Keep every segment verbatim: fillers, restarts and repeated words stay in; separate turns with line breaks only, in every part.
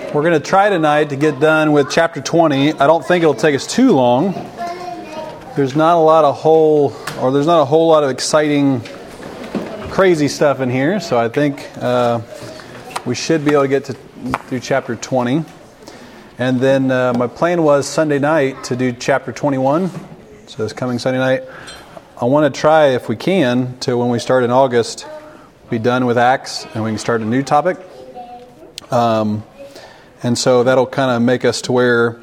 We're going to try tonight to get done with chapter twenty. I don't think it'll take us too long. There's not a lot of whole, or there's not a whole lot of exciting, crazy stuff in here. So I think uh, we should be able to get to through chapter twenty. And then uh, my plan was Sunday night to do chapter twenty-one. So this coming Sunday night, I want to try, if we can, to when we start in August, be done with Acts and we can start a new topic. Um, and so that'll kind of make us to where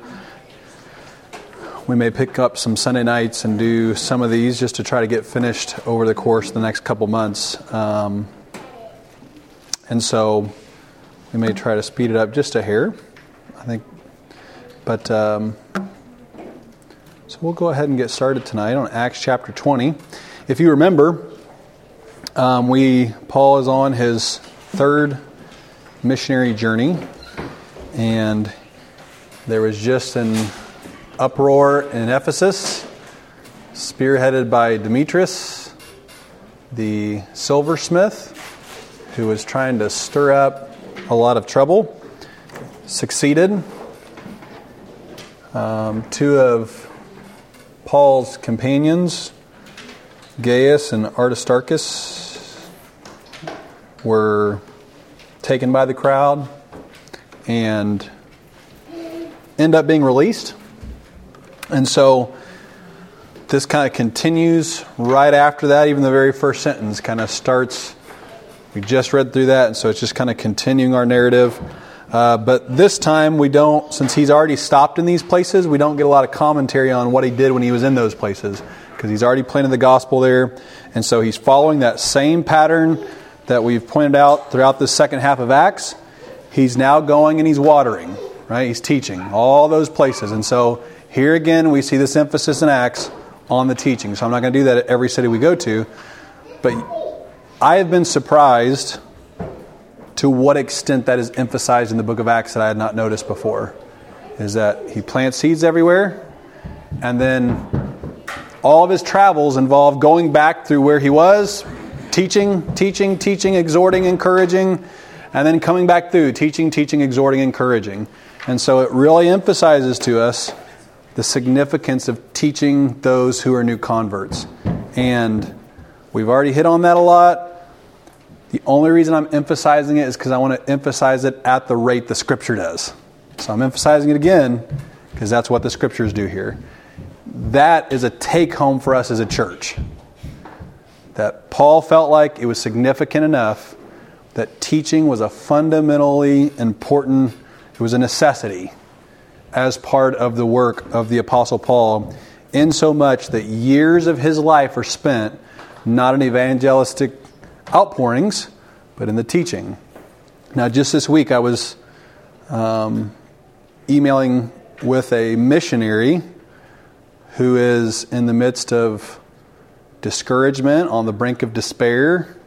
we may pick up some Sunday nights and do some of these just to try to get finished over the course of the next couple months. Um, and so we may try to speed it up just a hair, I think. But um, so we'll go ahead and get started tonight on Acts chapter twenty. If you remember, um, we Paul is on his third missionary journey, and there was just an uproar in Ephesus, spearheaded by Demetrius, the silversmith, who was trying to stir up a lot of trouble. Succeeded. Um, two of Paul's companions, Gaius and Aristarchus, were taken by the crowd and end up being released. And so this kind of continues right after that. Even the very first sentence kind of starts. We just read through that, and so it's just kind of continuing our narrative. Uh, but this time we don't, since he's already stopped in these places, we don't get a lot of commentary on what he did when he was in those places, because he's already planted the gospel there. And so he's following that same pattern that we've pointed out throughout the second half of Acts. He's now going and he's watering, right? He's teaching all those places. And so here again, we see this emphasis in Acts on the teaching. So I'm not going to do that at every city we go to. But I have been surprised to what extent that is emphasized in the book of Acts that I had not noticed before. Is that he plants seeds everywhere, and then all of his travels involve going back through where he was, teaching, teaching, teaching, exhorting, encouraging, and then coming back through, teaching, teaching, exhorting, encouraging. And so it really emphasizes to us the significance of teaching those who are new converts. And we've already hit on that a lot. The only reason I'm emphasizing it is because I want to emphasize it at the rate the Scripture does. So I'm emphasizing it again because that's what the Scriptures do here. That is a take-home for us as a church. That Paul felt like it was significant enough that teaching was a fundamentally important, it was a necessity as part of the work of the Apostle Paul, in so much that years of his life are spent not in evangelistic outpourings, but in the teaching. Now, just this week, I was um, emailing with a missionary who is in the midst of discouragement, on the brink of despair.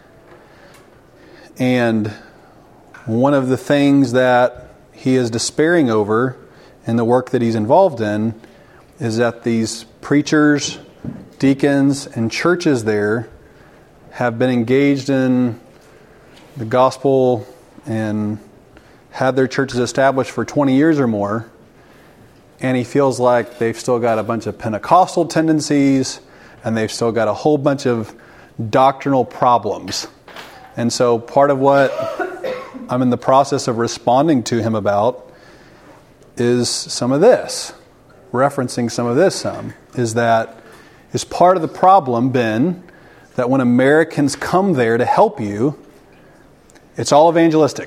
And one of the things that he is despairing over in the work that he's involved in is that these preachers, deacons, and churches there have been engaged in the gospel and had their churches established for twenty years or more. And he feels like they've still got a bunch of Pentecostal tendencies and they've still got a whole bunch of doctrinal problems. And so part of what I'm in the process of responding to him about is some of this, referencing some of this some, is that is part of the problem been that when Americans come there to help you, it's all evangelistic.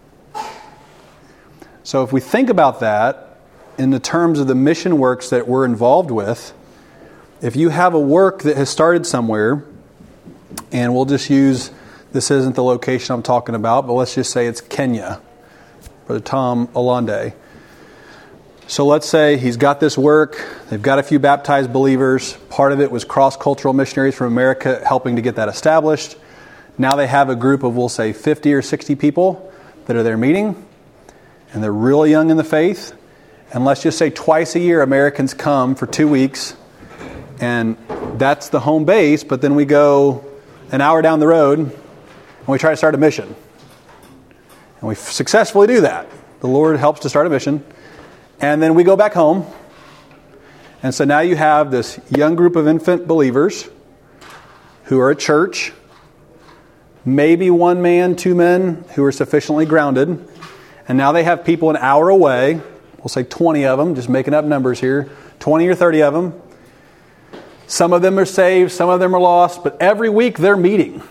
So if we think about that in the terms of the mission works that we're involved with, if you have a work that has started somewhere, and we'll just use, this isn't the location I'm talking about, but let's just say it's Kenya, Brother Tom Olande. So let's say he's got this work, they've got a few baptized believers, part of it was cross-cultural missionaries from America helping to get that established. Now they have a group of, we'll say, fifty or sixty people that are there meeting, and they're really young in the faith. And let's just say twice a year Americans come for two weeks, and that's the home base, but then we go an hour down the road, and we try to start a mission. And we successfully do that. The Lord helps to start a mission. And then we go back home. And so now you have this young group of infant believers who are at church. Maybe one man, two men who are sufficiently grounded. And now they have people an hour away. We'll say twenty of them, just making up numbers here. twenty or thirty of them. Some of them are saved, some of them are lost. But every week they're meeting.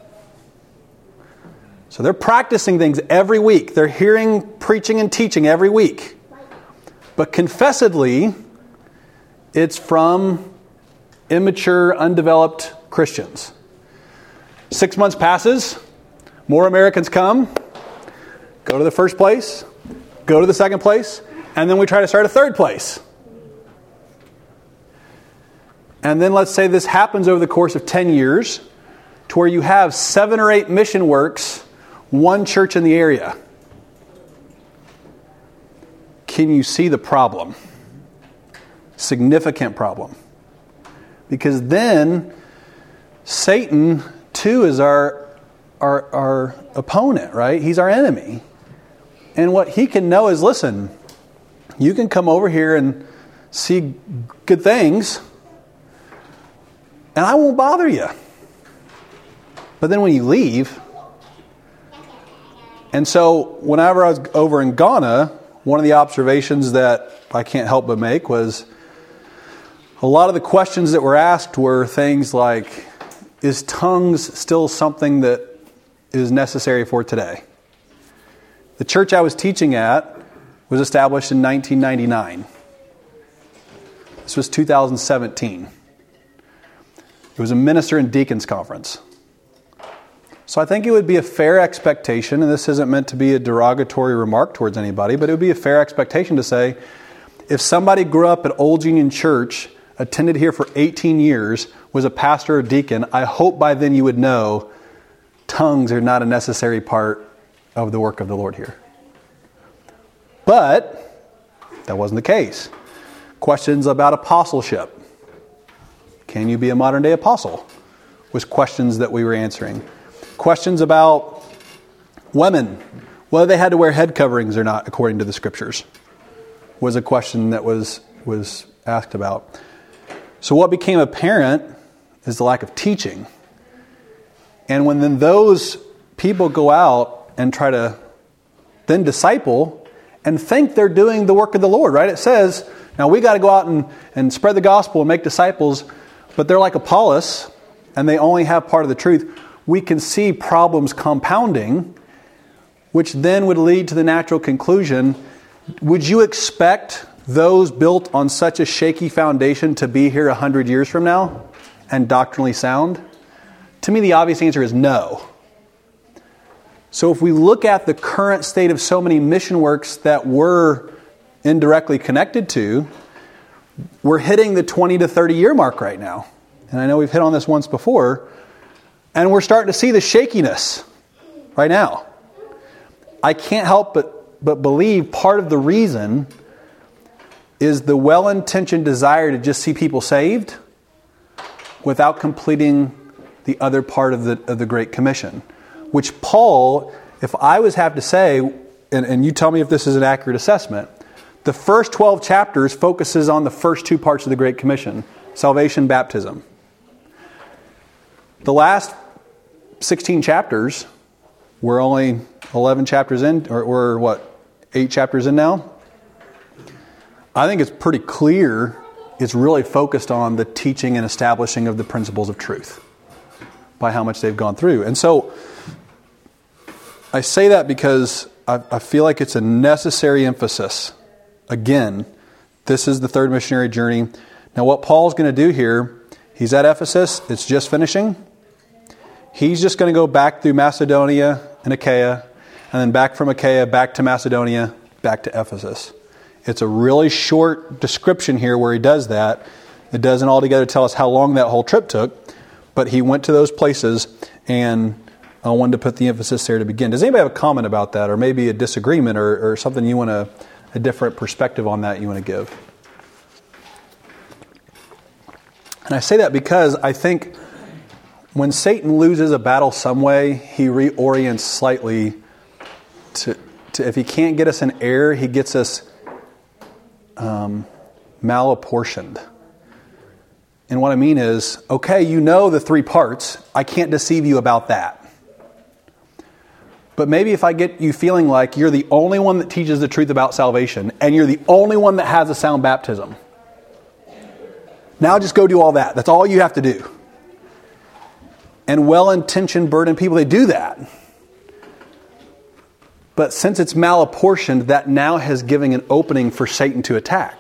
So they're practicing things every week. They're hearing, preaching, and teaching every week. But confessedly, it's from immature, undeveloped Christians. Six months passes. More Americans come. Go to the first place. Go to the second place. And then we try to start a third place. And then let's say this happens over the course of ten years to where you have seven or eight mission works, one church in the area. Can you see the problem? Significant problem. Because then Satan too is our, our, our opponent, right? He's our enemy. And what he can know is, listen, you can come over here and see good things, and I won't bother you. But then when you leave, and so whenever I was over in Ghana, one of the observations that I can't help but make was a lot of the questions that were asked were things like, is tongues still something that is necessary for today? The church I was teaching at was established in nineteen ninety-nine. This was two thousand seventeen. It was a minister and deacons conference. So I think it would be a fair expectation, and this isn't meant to be a derogatory remark towards anybody, but it would be a fair expectation to say, if somebody grew up at Old Union Church, attended here for eighteen years, was a pastor or deacon, I hope by then you would know tongues are not a necessary part of the work of the Lord here. But that wasn't the case. Questions about apostleship. Can you be a modern day apostle? Was questions that we were answering. Questions about women, whether they had to wear head coverings or not according to the scriptures, was a question that was, was asked about. So what became apparent is the lack of teaching. And when then those people go out and try to then disciple and think they're doing the work of the Lord, right? It says, now we got to go out and, and spread the gospel and make disciples, but they're like Apollos and they only have part of the truth. We can see problems compounding, which then would lead to the natural conclusion, would you expect those built on such a shaky foundation to be here a hundred years from now and doctrinally sound? To me, the obvious answer is no. So if we look at the current state of so many mission works that we're indirectly connected to, we're hitting the twenty to thirty year mark right now. And I know we've hit on this once before, and we're starting to see the shakiness right now. I can't help but, but believe part of the reason is the well-intentioned desire to just see people saved without completing the other part of the of the Great Commission. Which Paul, if I was have to say, and, and you tell me if this is an accurate assessment, the first twelve chapters focuses on the first two parts of the Great Commission, salvation, baptism. The last sixteen chapters, we're only eleven chapters in, or we're what, eight chapters in now? I think it's pretty clear it's really focused on the teaching and establishing of the principles of truth by how much they've gone through. And so I say that because I, I feel like it's a necessary emphasis. Again, this is the third missionary journey. Now what Paul's going to do here, he's at Ephesus, it's just finishing. He's just going to go back through Macedonia and Achaia, and then back from Achaia, back to Macedonia, back to Ephesus. It's a really short description here where he does that. It doesn't altogether tell us how long that whole trip took, but he went to those places, and I wanted to put the emphasis there to begin. Does anybody have a comment about that, or maybe a disagreement, or, or something you want to, a different perspective on that you want to give? And I say that because I think when Satan loses a battle some way, he reorients slightly to to, if he can't get us in error, he gets us um, malapportioned. And what I mean is, okay, you know the three parts. I can't deceive you about that. But maybe if I get you feeling like you're the only one that teaches the truth about salvation, and you're the only one that has a sound baptism, now just go do all that. That's all you have to do. And well-intentioned, burdened people, they do that. But since it's malapportioned, that now has given an opening for Satan to attack.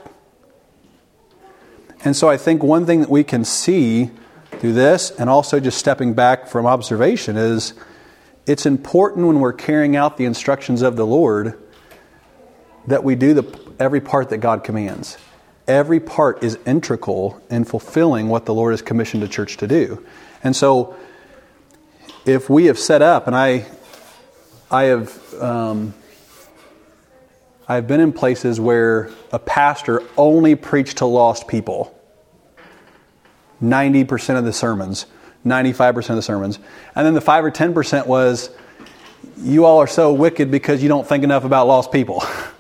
And so I think one thing that we can see through this, and also just stepping back from observation, is it's important when we're carrying out the instructions of the Lord that we do the every part that God commands. Every part is integral in fulfilling what the Lord has commissioned the church to do. And so if we have set up, and I I have um, I've been in places where a pastor only preached to lost people. ninety percent of the sermons, ninety-five percent of the sermons. And then the five or ten percent was, you all are so wicked because you don't think enough about lost people.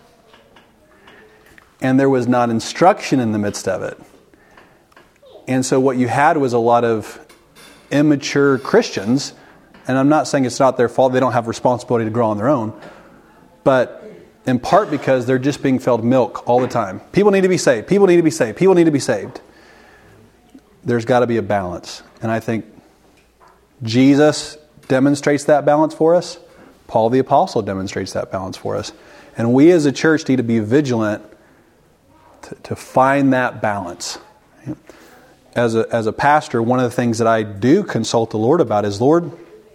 And there was not instruction in the midst of it. And so what you had was a lot of immature Christians, and I'm not saying it's not their fault, they don't have responsibility to grow on their own, but in part because they're just being fed milk all the time. People need to be saved. People need to be saved. People need to be saved. There's got to be a balance. And I think Jesus demonstrates that balance for us. Paul the Apostle demonstrates that balance for us. And we as a church need to be vigilant to, to find that balance. As a, as a pastor, one of the things that I do consult the Lord about is, Lord,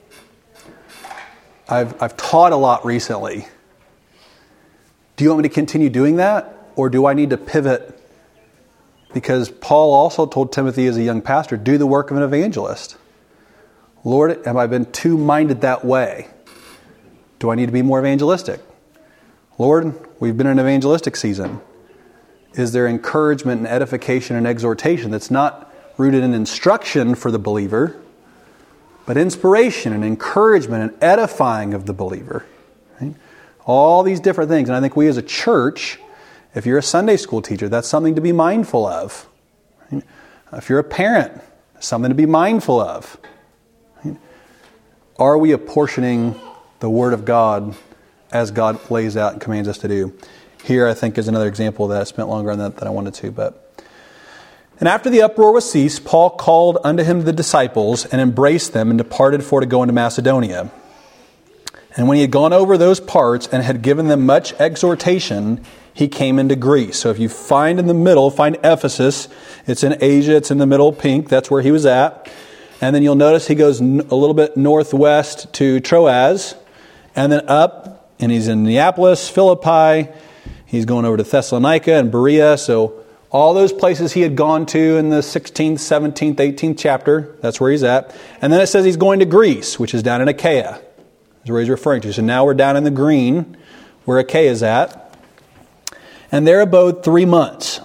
I've, I've taught a lot recently. Do you want me to continue doing that? Or do I need to pivot? Because Paul also told Timothy as a young pastor, do the work of an evangelist. Lord, have I been too minded that way? Do I need to be more evangelistic? Lord, we've been in an evangelistic season. Is there encouragement and edification and exhortation that's not rooted in instruction for the believer, but inspiration and encouragement and edifying of the believer? Right? All these different things. And I think we as a church, if you're a Sunday school teacher, that's something to be mindful of. Right? If you're a parent, something to be mindful of. Right? Are we apportioning the Word of God as God lays out and commands us to do? Here, I think, is another example that I spent longer on that than I wanted to. But and after the uproar was ceased, Paul called unto him the disciples and embraced them and departed for to go into Macedonia. And when he had gone over those parts and had given them much exhortation, he came into Greece. So if you find in the middle, find Ephesus. It's in Asia. It's in the middle, pink. That's where he was at. And then you'll notice he goes a little bit northwest to Troas. And then up, and he's in Neapolis, Philippi. He's going over to Thessalonica and Berea. So all those places he had gone to in the sixteenth, seventeenth, eighteenth chapter, that's where he's at. And then it says he's going to Greece, which is down in Achaia. That's where he's referring to. So now we're down in the green, where Achaia is at. And there abode three months.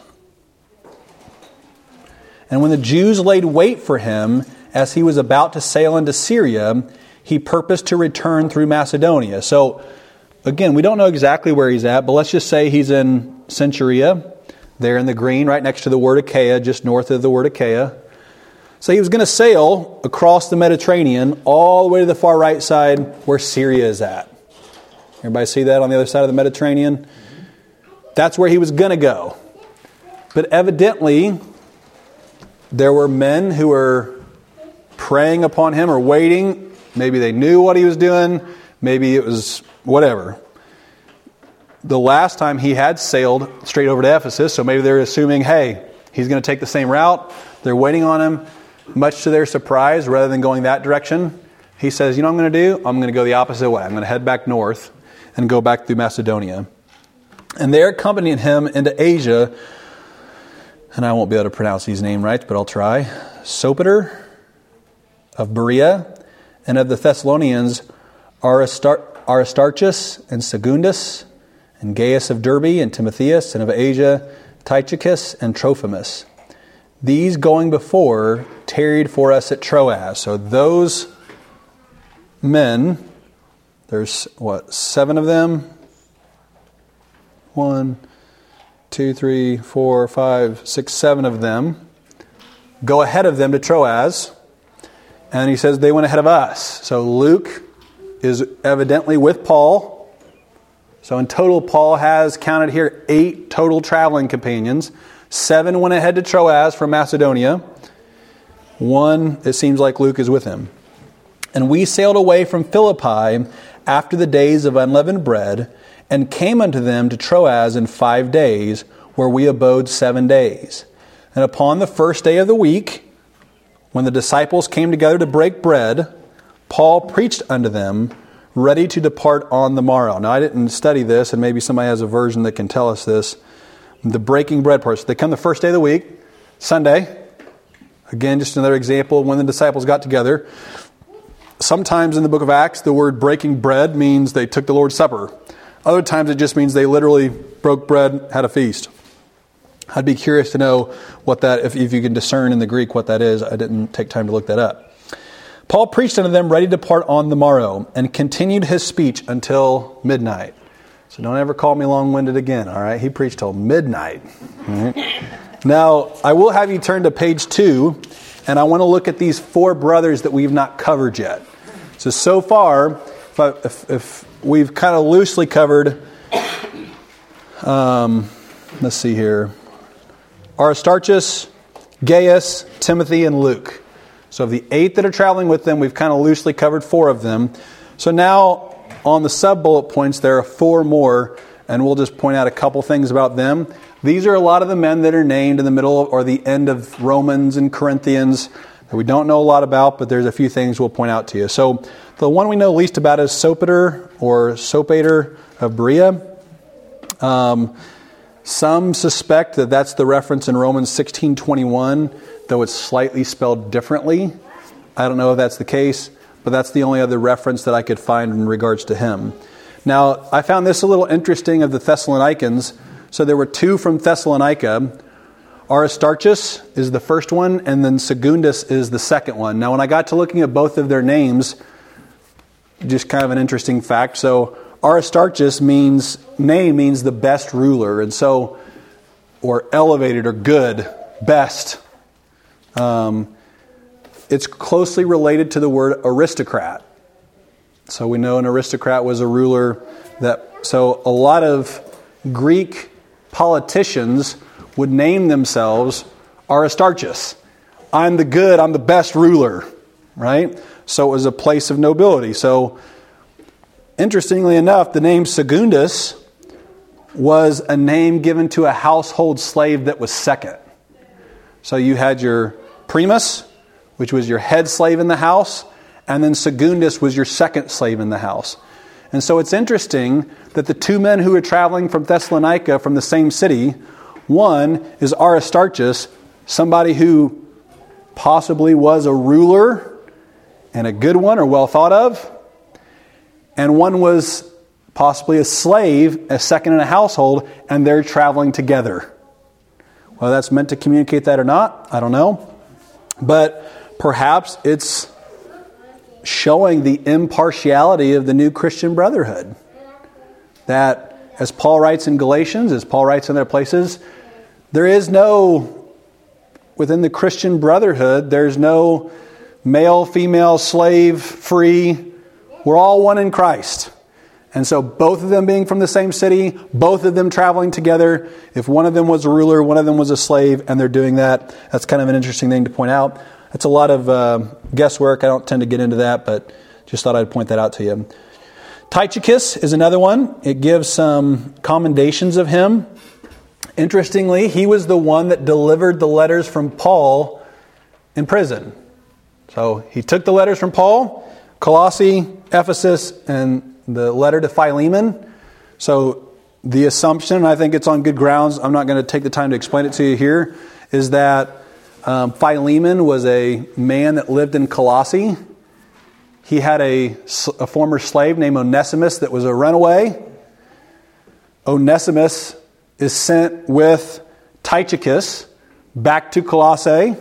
And when the Jews laid wait for him, as he was about to sail into Syria, he purposed to return through Macedonia. So, again, we don't know exactly where he's at, but let's just say he's in Centuria, there in the green, right next to the word Achaia, just north of the word Achaia. So he was going to sail across the Mediterranean all the way to the far right side where Syria is at. Everybody see that on the other side of the Mediterranean? That's where he was going to go. But evidently, there were men who were preying upon him or waiting. Maybe they knew what he was doing. Maybe it was whatever. The last time he had sailed straight over to Ephesus, so maybe they're assuming, hey, he's going to take the same route. They're waiting on him. Much to their surprise, rather than going that direction, he says, you know what I'm going to do? I'm going to go the opposite way. I'm going to head back north and go back through Macedonia. And there accompanying him into Asia, and I won't be able to pronounce these names right, but I'll try, Sopater of Berea, and of the Thessalonians, Aristar- Aristarchus and Secundus, and Gaius of Derbe, and Timotheus, and of Asia, Tychicus and Trophimus. These going before tarried for us at Troas. So those men, there's what, seven of them? one, two, three, four, five, six, seven of them go ahead of them to Troas. And he says they went ahead of us. So Luke is evidently with Paul. So in total, Paul has counted here eight total traveling companions. Seven went ahead to Troas from Macedonia. One, it seems like Luke is with him. And we sailed away from Philippi after the days of unleavened bread, and came unto them to Troas in five days, where we abode seven days. And upon the first day of the week, when the disciples came together to break bread, Paul preached unto them, ready to depart on the morrow. Now, I didn't study this, and maybe somebody has a version that can tell us this. The breaking bread part. So they come the first day of the week, Sunday. Again, just another example of when the disciples got together. Sometimes in the book of Acts, the word breaking bread means they took the Lord's Supper. Other times it just means they literally broke bread, had a feast. I'd be curious to know what that, if, if you can discern in the Greek what that is. I didn't take time to look that up. Paul preached unto them, ready to depart on the morrow, and continued his speech until midnight. So don't ever call me long-winded again, all right? He preached till midnight. All right? Now, I will have you turn to page two, and I want to look at these four brothers that we've not covered yet. So, so far, if, I, if, if we've kind of loosely covered, um, let's see here, Aristarchus, Gaius, Timothy, and Luke. So of the eight that are traveling with them, we've kind of loosely covered four of them. So now on the sub-bullet points, there are four more, and we'll just point out a couple things about them. These are a lot of the men that are named in the middle or the end of Romans and Corinthians that we don't know a lot about, but there's a few things we'll point out to you. So the one we know least about is Sopater or Sopater of Berea. Um, some suspect that that's the reference in Romans sixteen twenty-one, though it's slightly spelled differently. I don't know if that's the case, but that's the only other reference that I could find in regards to him. Now, I found this a little interesting of the Thessalonians. So there were two from Thessalonica. Aristarchus is the first one, and then Secundus is the second one. Now, when I got to looking at both of their names, just kind of an interesting fact. So Aristarchus means, name means the best ruler, and so, or elevated or good, best. Um, it's closely related to the word aristocrat. So we know an aristocrat was a ruler that, so a lot of Greek politicians would name themselves Aristarchus. I'm the good, I'm the best ruler, right? So it was a place of nobility. So interestingly enough, the name Secundus was a name given to a household slave that was second. So you had your primus, which was your head slave in the house, and then Secundus was your second slave in the house. And so it's interesting that the two men who were traveling from Thessalonica from the same city, one is Aristarchus, somebody who possibly was a ruler and a good one or well thought of, and one was possibly a slave, a second in a household, and they're traveling together. Whether that's meant to communicate that or not, I don't know. But perhaps it's showing the impartiality of the new Christian brotherhood. That, as Paul writes in Galatians, as Paul writes in other places, there is no, within the Christian brotherhood, there's no male, female, slave, free. We're all one in Christ. And so both of them being from the same city, both of them traveling together, if one of them was a ruler, one of them was a slave, and they're doing that, that's kind of an interesting thing to point out. That's a lot of uh, guesswork. I don't tend to get into that, but just thought I'd point that out to you. Tychicus is another one. It gives some commendations of him. Interestingly, he was the one that delivered the letters from Paul in prison. So he took the letters from Paul, Colossae, Ephesus, and the letter to Philemon. So the assumption, I think it's on good grounds, I'm not going to take the time to explain it to you here, is that um, Philemon was a man that lived in Colossae. He had a, a former slave named Onesimus that was a runaway. Onesimus is sent with Tychicus back to Colossae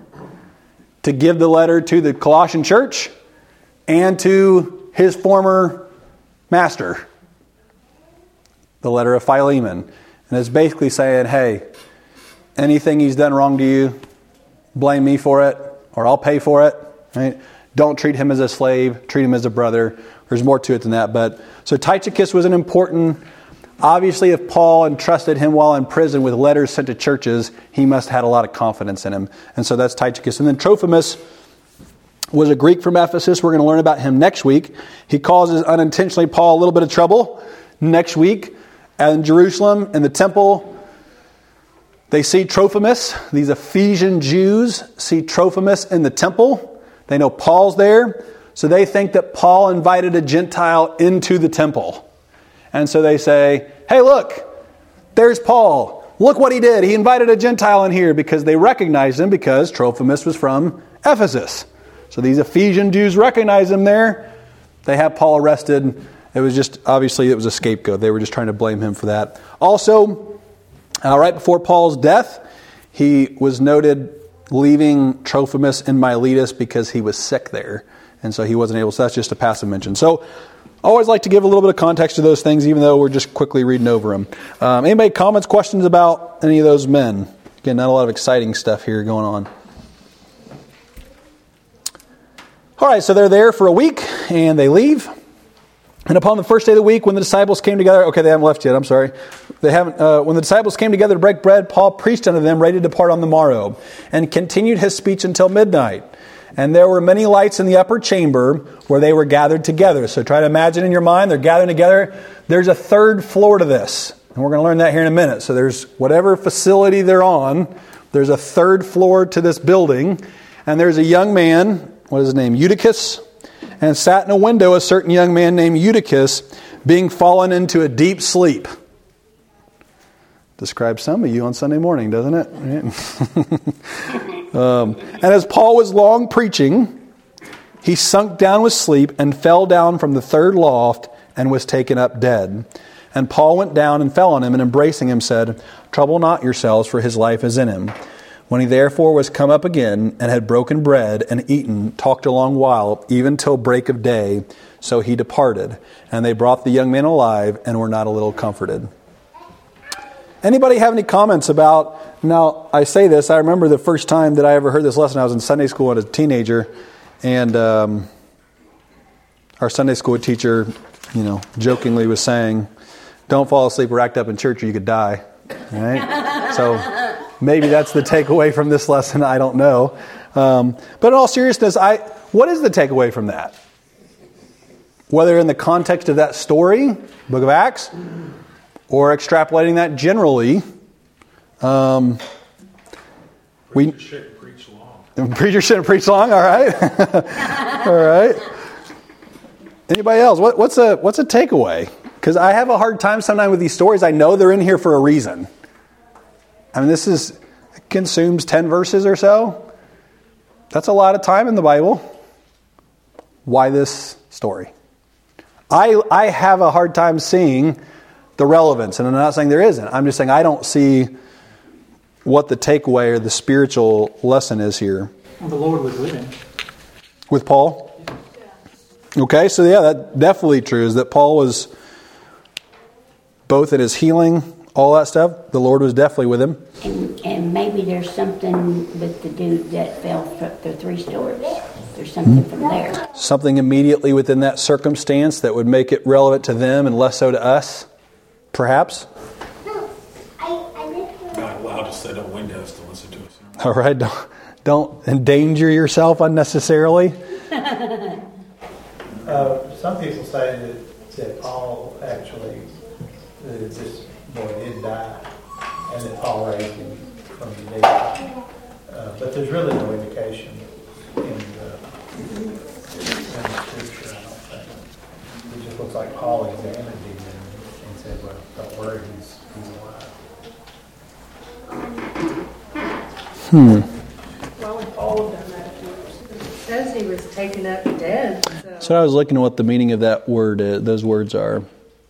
to give the letter to the Colossian church and to his former master. the letter of Philemon. And it's basically saying, hey, anything he's done wrong to you, blame me for it, or I'll pay for it. Right? Don't treat him as a slave, treat him as a brother. There's more to it than that. But so Tychicus was an important, obviously if Paul entrusted him while in prison with letters sent to churches, he must have had a lot of confidence in him. And so that's Tychicus. And then Trophimus was a Greek from Ephesus. We're going to learn about him next week. He causes unintentionally Paul a little bit of trouble next week. And in Jerusalem, in the temple, they see Trophimus. These Ephesian Jews see Trophimus in the temple. They know Paul's there. So they think that Paul invited a Gentile into the temple. And so they say, hey, look, there's Paul. Look what he did. He invited a Gentile in here because they recognized him because Trophimus was from Ephesus. So these Ephesian Jews recognize him there. They have Paul arrested. It was just, obviously, it was a scapegoat. They were just trying to blame him for that. Also, uh, right before Paul's death, he was noted leaving Trophimus in Miletus because he was sick there. And so he wasn't able, so that's just a passive mention. So I always like to give a little bit of context to those things, even though we're just quickly reading over them. Um, anybody comments, questions about any of those men? Again, not a lot of exciting stuff here going on. All right, so they're there for a week, and they leave. And upon the first day of the week, when the disciples came together, okay, they haven't left yet, I'm sorry. They haven't. Uh, when the disciples came together to break bread, Paul preached unto them, ready to depart on the morrow, and continued his speech until midnight. And there were many lights in the upper chamber where they were gathered together. So try to imagine in your mind, they're gathering together. There's a third floor to this. And we're going to learn that here in a minute. So there's whatever facility they're on, there's a third floor to this building. And there's a young man, what is his name, Eutychus, and sat in a window a certain young man named Eutychus, being fallen into a deep sleep. Describes some of you on Sunday morning, doesn't it? um, and as Paul was long preaching, he sunk down with sleep and fell down from the third loft and was taken up dead. And Paul went down and fell on him, and embracing him said, trouble not yourselves, for his life is in him. When he therefore was come up again and had broken bread and eaten, talked a long while, even till break of day, so he departed. And they brought the young man alive and were not a little comforted. Anybody have any comments about, now I say this, I remember the first time that I ever heard this lesson, I was in Sunday school as a teenager, and um, our Sunday school teacher, you know, jokingly was saying, don't fall asleep or act up in church or you could die. All right? So maybe that's the takeaway from this lesson, I don't know. Um, but in all seriousness, I what is the takeaway from that? Whether in the context of that story, Book of Acts, or extrapolating that generally, um, we
preacher shouldn't preach long.
Preacher shouldn't preach long. All right, all right. Anybody else? What, what's a what's a takeaway? Because I have a hard time sometimes with these stories. I know they're in here for a reason. I mean, this is it consumes ten verses or so. That's a lot of time in the Bible. Why this story? I I have a hard time seeing the relevance. And I'm not saying there isn't. I'm just saying I don't see what the takeaway or the spiritual lesson is here.
Well, the Lord was with him.
With Paul? Okay, so yeah, that's definitely true, is that Paul was both in his healing, all that stuff. The Lord was definitely with him.
And, and maybe there's something with the dude that fell through three stories. There's something mm-hmm. from there.
Something immediately within that circumstance that would make it relevant to them and less so to us. Perhaps.
Not allowed to sit on windows to listen to us.
All right, don't, don't endanger yourself unnecessarily.
uh, some people say that, that Paul actually, that this boy did die, and that Paul raised him from the dead. Uh, but there's really no indication in the, in the scripture, I don't think. It just looks like Paul examined him and said, well, don't worry, he's, he's alive.
Hmm.
Why would Paul have done that? It says he was taken up dead. So,
so I was looking at what the meaning of that word, is, those words are.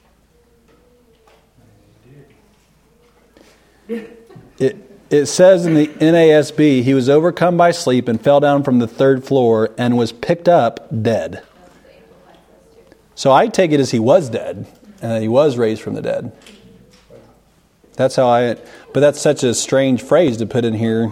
It it says in the N A S B, he was overcome by sleep and fell down from the third floor and was picked up dead. So I take it as he was dead and that he was raised from the dead. That's how I, but that's such a strange phrase to put in here.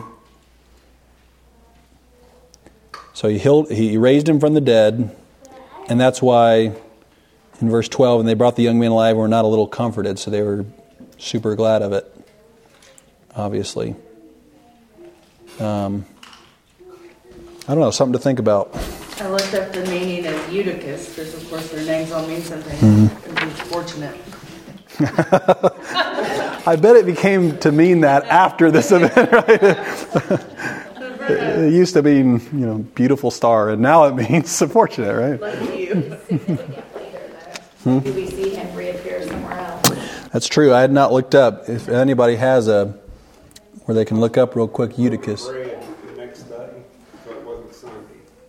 So he healed, he raised him from the dead, and that's why in verse twelve, and they brought the young man alive and were not a little comforted, so they were super glad of it, obviously. Um, I don't know, something to think about.
I looked up the meaning of Eutychus, because of course their names all mean something.
Mm-hmm.
It was fortunate.
I bet it became to mean that after this event, right? It used to mean, you know, beautiful star, and now it means fortunate, right?
Like you.
Hmm?
Do we see him reappear somewhere else?
That's true. I had not looked up. If anybody has a where they can look up real quick, Eutychus.
Bread the next day, so it wasn't Sunday.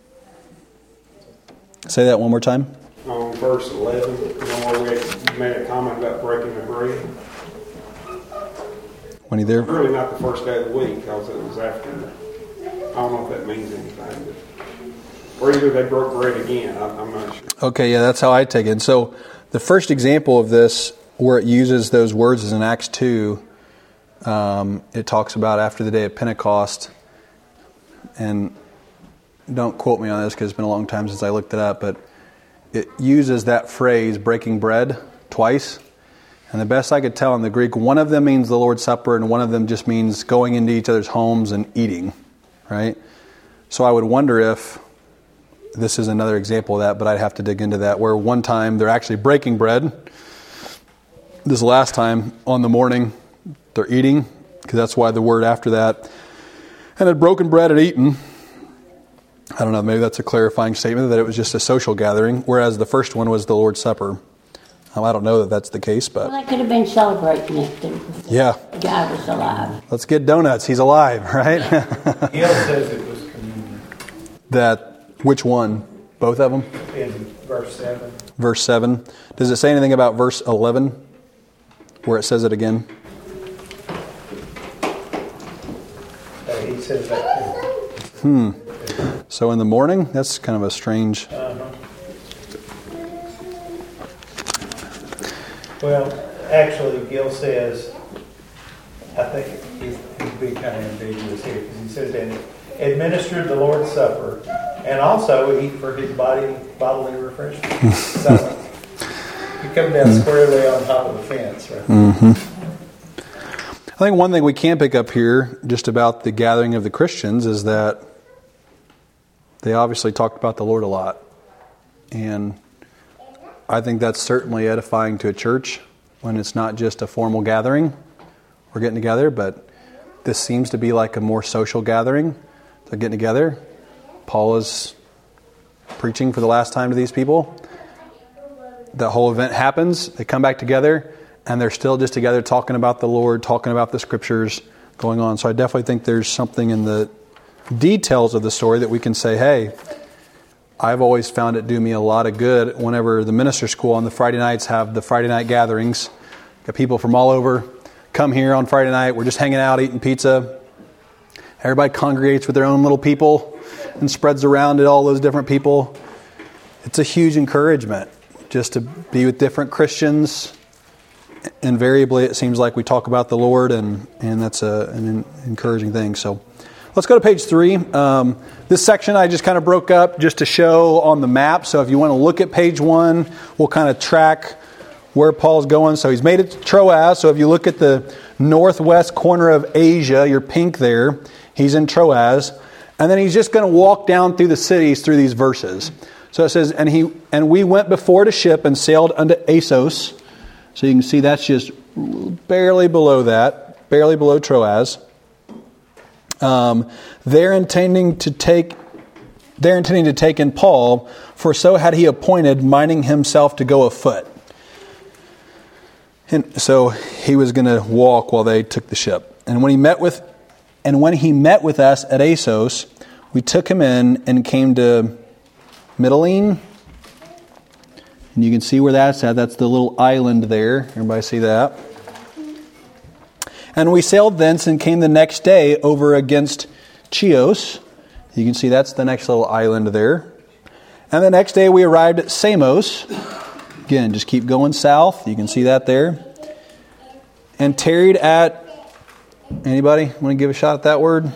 Say that one more time.
On verse eleven, you know where we had made a comment about breaking the bread.
When he there?
Really not the first day of the week, because it was after. I don't know if that means anything, but or either they broke bread again. I, I'm not sure.
Okay, yeah, that's how I take it. And so the first example of this, where it uses those words, is in Acts two. Um, it talks about after the day of Pentecost, and don't quote me on this because it's been a long time since I looked it up, but it uses that phrase, breaking bread, twice. And the best I could tell in the Greek, one of them means the Lord's Supper, and one of them just means going into each other's homes and eating, right? So I would wonder if this is another example of that, but I'd have to dig into that, where one time they're actually breaking bread. This last time, on the morning, they're eating, because that's why the word after that. And had broken bread and eaten. I don't know, maybe that's a clarifying statement that it was just a social gathering, whereas the first one was the Lord's Supper. Um, I don't know that that's the case, but...
Well, they could have been celebrating it. The,
yeah.
The guy was alive.
Let's get donuts. He's alive, right?
Hill says it was communion
That, which one? Both of them?
in verse seven.
Verse seven. Does it say anything about verse eleven, where it says it again?
Uh, he says that too.
Hmm. So in the morning? That's kind of a strange...
Uh-huh. Well, actually, Gill says, I think he's, he's being kind of ambiguous here, because he says, and administered the Lord's Supper, and also eat for his body bodily refreshment. So, you come down squarely on top of the fence, right?
Mm-hmm. I think one thing we can pick up here, just about the gathering of the Christians, is that they obviously talked about the Lord a lot. And I think that's certainly edifying to a church when it's not just a formal gathering. We're getting together, but this seems to be like a more social gathering. They're getting together. Paul is preaching for the last time to these people. The whole event happens. They come back together, and they're still just together talking about the Lord, talking about the Scriptures going on. So I definitely think there's something in the details of the story that we can say, hey, I've always found it do me a lot of good whenever the minister school on the Friday nights have the Friday night gatherings. Got people from all over come here on Friday night. We're just hanging out, eating pizza. Everybody congregates with their own little people and spreads around to all those different people. It's a huge encouragement just to be with different Christians. Invariably, it seems like we talk about the Lord, and, and that's a, an encouraging thing. So let's go to page three. Um, this section I just kind of broke up just to show on the map. So if you want to look at page one, we'll kind of track where Paul's going. So he's made it to Troas. So if you look at the northwest corner of Asia, you're pink there. He's in Troas. And then he's just going to walk down through the cities through these verses. So it says, and he and we went before to ship and sailed unto Assos. So you can see that's just barely below that, barely below Troas. Um, they're intending to take, they're intending to take in Paul, for so had he appointed, minding himself to go afoot. And so he was going to walk while they took the ship. And when he met with, and when he met with us at Assos, we took him in and came to Mytilene. And you can see where that's at. That's the little island there. Everybody see that? And we sailed thence and came the next day over against Chios. You can see that's the next little island there. And the next day we arrived at Samos. Again, just keep going south. You can see that there. and tarried at, anybody want to give a shot at that word?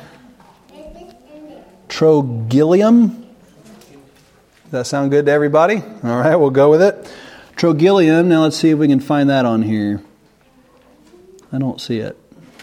Trogyllium? Does that sound good to everybody? All right, we'll go with it. Trogyllium. Now let's see if we can find that on here. I don't see it.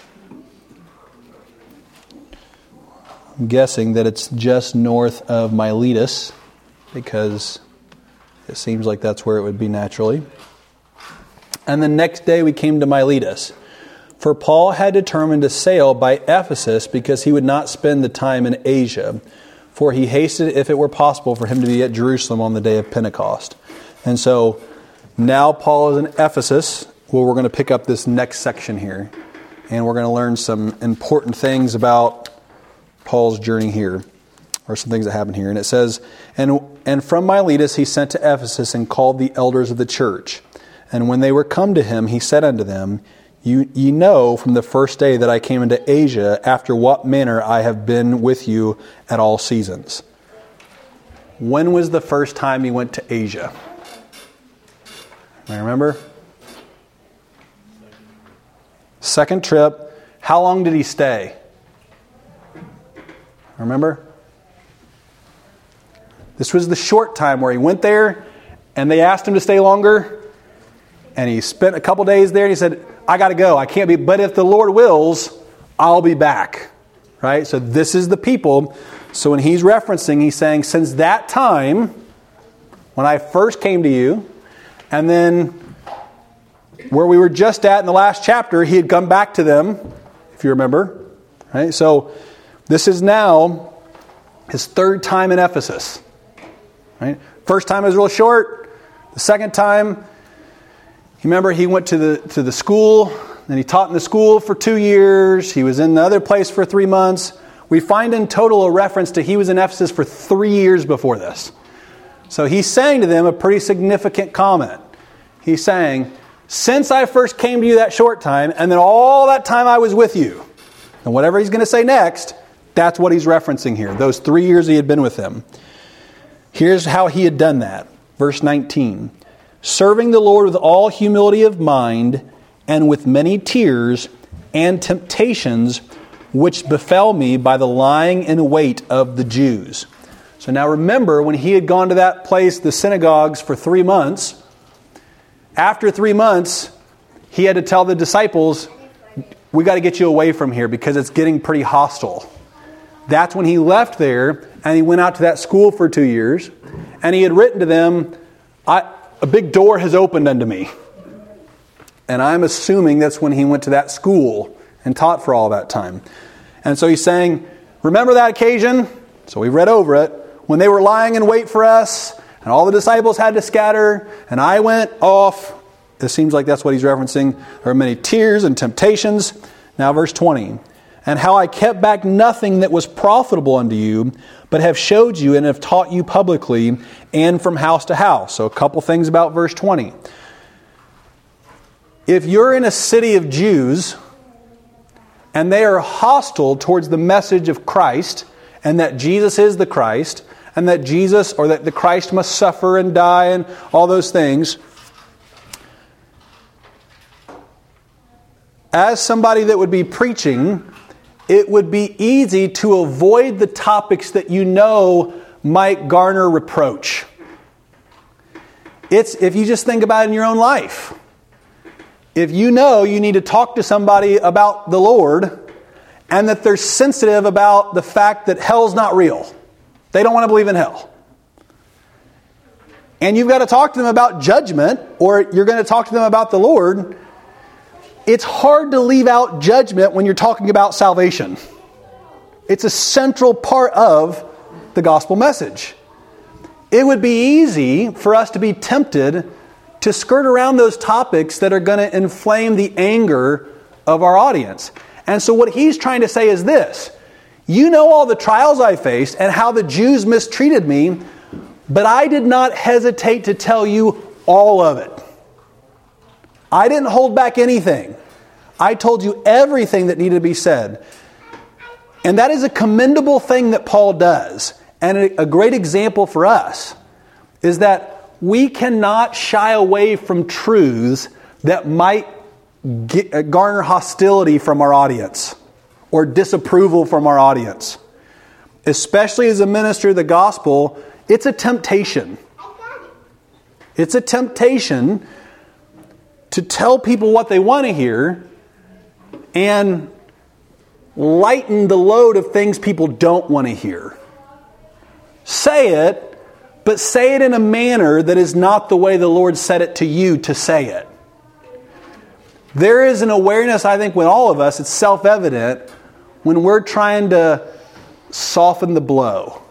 I'm guessing that it's just north of Miletus, because it seems like that's where it would be naturally. And the next day we came to Miletus. For Paul had determined to sail by Ephesus because he would not spend the time in Asia. For he hasted, if it were possible, for him to be at Jerusalem on the day of Pentecost. And so now Paul is in Ephesus. Well, we're going to pick up this next section here. And we're going to learn some important things about Paul's journey here. Or some things that happen here. And it says, And, and from Miletus he sent to Ephesus and called the elders of the church. And when they were come to him, he said unto them, You ye know from the first day that I came into Asia, after what manner I have been with you at all seasons. When was the first time he went to Asia? I remember? Second trip. How long did he stay? Remember? This was the short time where he went there and they asked him to stay longer. And he spent a couple days there and he said, I got to go. I can't be, but if the Lord wills, I'll be back. Right? So this is the people. So when he's referencing, he's saying, since that time, when I first came to you, and then where we were just at in the last chapter, he had come back to them, if you remember. Right? So this is now his third time in Ephesus. Right? First time was real short. The second time, you remember he went to the to the school, and he taught in the school for two years. He was in the other place for three months. We find in total a reference to he was in Ephesus for three years before this. So he's saying to them a pretty significant comment. He's saying, since I first came to you that short time, and then all that time I was with you, and whatever he's going to say next, that's what he's referencing here. Those three years he had been with them. Here's how he had done that. Verse nineteen. Serving the Lord with all humility of mind and with many tears and temptations which befell me by the lying in wait of the Jews. So now remember, when he had gone to that place, the synagogues, for three months, after three months, he had to tell the disciples, we got to get you away from here because it's getting pretty hostile. That's when he left there and he went out to that school for two years and he had written to them, I, a big door has opened unto me. And I'm assuming that's when he went to that school and taught for all that time. And so he's saying, remember that occasion? So we read over it. When they were lying in wait for us and all the disciples had to scatter and I went off. It seems like that's what he's referencing. There are many tears and temptations. Now verse twenty. And how I kept back nothing that was profitable unto you, but have showed you and have taught you publicly and from house to house. So a couple things about verse twenty. If you're in a city of Jews and they are hostile towards the message of Christ and that Jesus is the Christ and that Jesus or that the Christ must suffer and die and all those things, as somebody that would be preaching, it would be easy to avoid the topics that you know might garner reproach. It's if you just think about it in your own life. If you know you need to talk to somebody about the Lord and that they're sensitive about the fact that hell's not real. They don't want to believe in hell. And you've got to talk to them about judgment, or you're going to talk to them about the Lord. It's hard to leave out judgment when you're talking about salvation. It's a central part of the gospel message. It would be easy for us to be tempted to skirt around those topics that are going to inflame the anger of our audience. And so what he's trying to say is this. You know all the trials I faced and how the Jews mistreated me, but I did not hesitate to tell you all of it. I didn't hold back anything. I told you everything that needed to be said. And that is a commendable thing that Paul does. And a great example for us is that we cannot shy away from truths that might get, garner hostility from our audience or disapproval from our audience. Especially as a minister of the gospel, it's a temptation. It's a temptation to tell people what they want to hear and lighten the load of things people don't want to hear. Say it, but say it in a manner that is not the way the Lord said it to you to say it. There is an awareness, I think, with all of us, it's self-evident, when we're trying to soften the blow.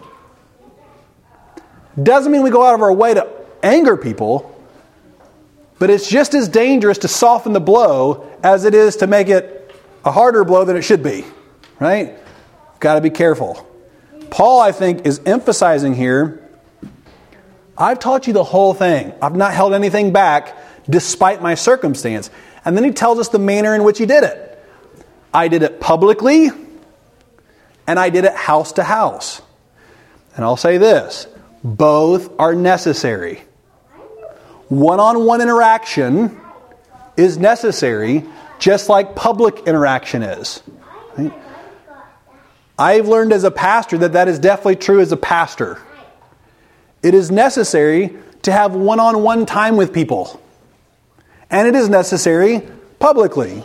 Doesn't mean we go out of our way to anger people, but it's just as dangerous to soften the blow as it is to make it a harder blow than it should be. Right? Got to be careful. Paul, I think, is emphasizing here, I've taught you the whole thing. I've not held anything back despite my circumstance. And then he tells us the manner in which he did it. I did it publicly, and I did it house to house. And I'll say this, both are necessary. One-on-one interaction is necessary, just like public interaction is. Right? I've learned as a pastor that that is definitely true as a pastor. It is necessary to have one-on-one time with people. And it is necessary publicly.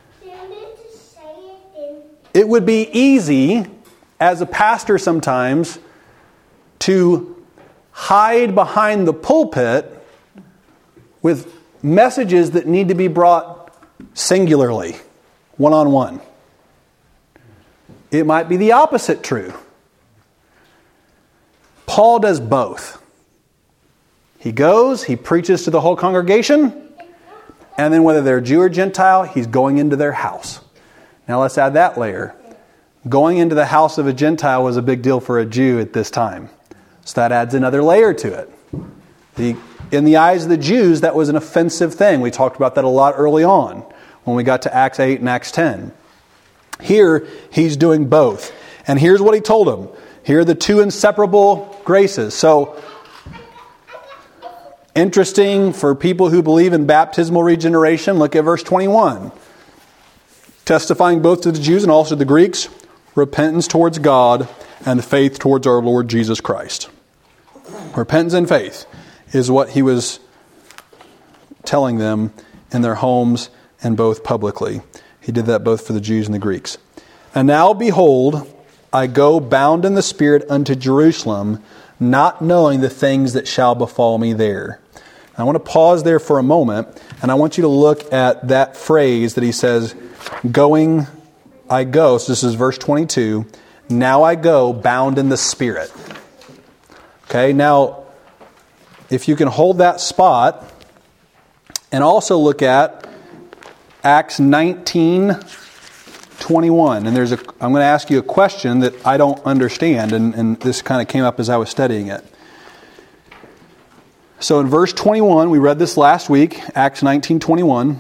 It would be easy as a pastor sometimes to hide behind the pulpit with messages that need to be brought singularly, one-on-one. It might be the opposite true. Paul does both. He goes, he preaches to the whole congregation, and then whether they're Jew or Gentile, he's going into their house. Now let's add that layer. Going into the house of a Gentile was a big deal for a Jew at this time. So that adds another layer to it. The, in the eyes of the Jews, that was an offensive thing. We talked about that a lot early on when we got to Acts eight and Acts ten. Here, he's doing both. And here's what he told them. Here are the two inseparable graces. So, interesting for people who believe in baptismal regeneration, look at verse twenty-one. Testifying both to the Jews and also to the Greeks, repentance towards God and faith towards our Lord Jesus Christ. Repentance and faith is what he was telling them in their homes and both publicly. He did that both for the Jews and the Greeks. And now behold, I go bound in the Spirit unto Jerusalem, not knowing the things that shall befall me there. I want to pause there for a moment, and I want you to look at that phrase that he says, going, I go. So this is verse twenty-two. Now I go bound in the Spirit. Okay, now, if you can hold that spot, and also look at Acts nineteen twenty-one. And there's a, I'm going to ask you a question that I don't understand, and, and this kind of came up as I was studying it. So in verse twenty-one, we read this last week, Acts nineteen twenty-one.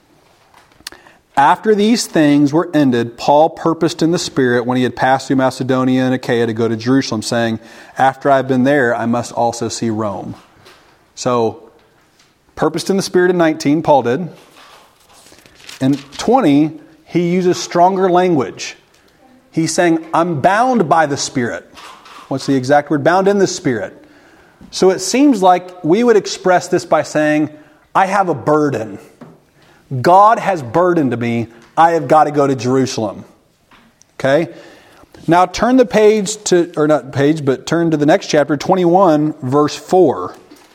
After these things were ended, Paul purposed in the Spirit when he had passed through Macedonia and Achaia to go to Jerusalem, saying, after I've been there, I must also see Rome. So, purposed in the Spirit in nineteen, Paul did. In twenty, he uses stronger language. He's saying, I'm bound by the Spirit. What's the exact word? Bound in the Spirit. So it seems like we would express this by saying, I have a burden. God has burdened me. I have got to go to Jerusalem. Okay? Now turn the page to, or not page, but turn to the next chapter, twenty-one, verse four.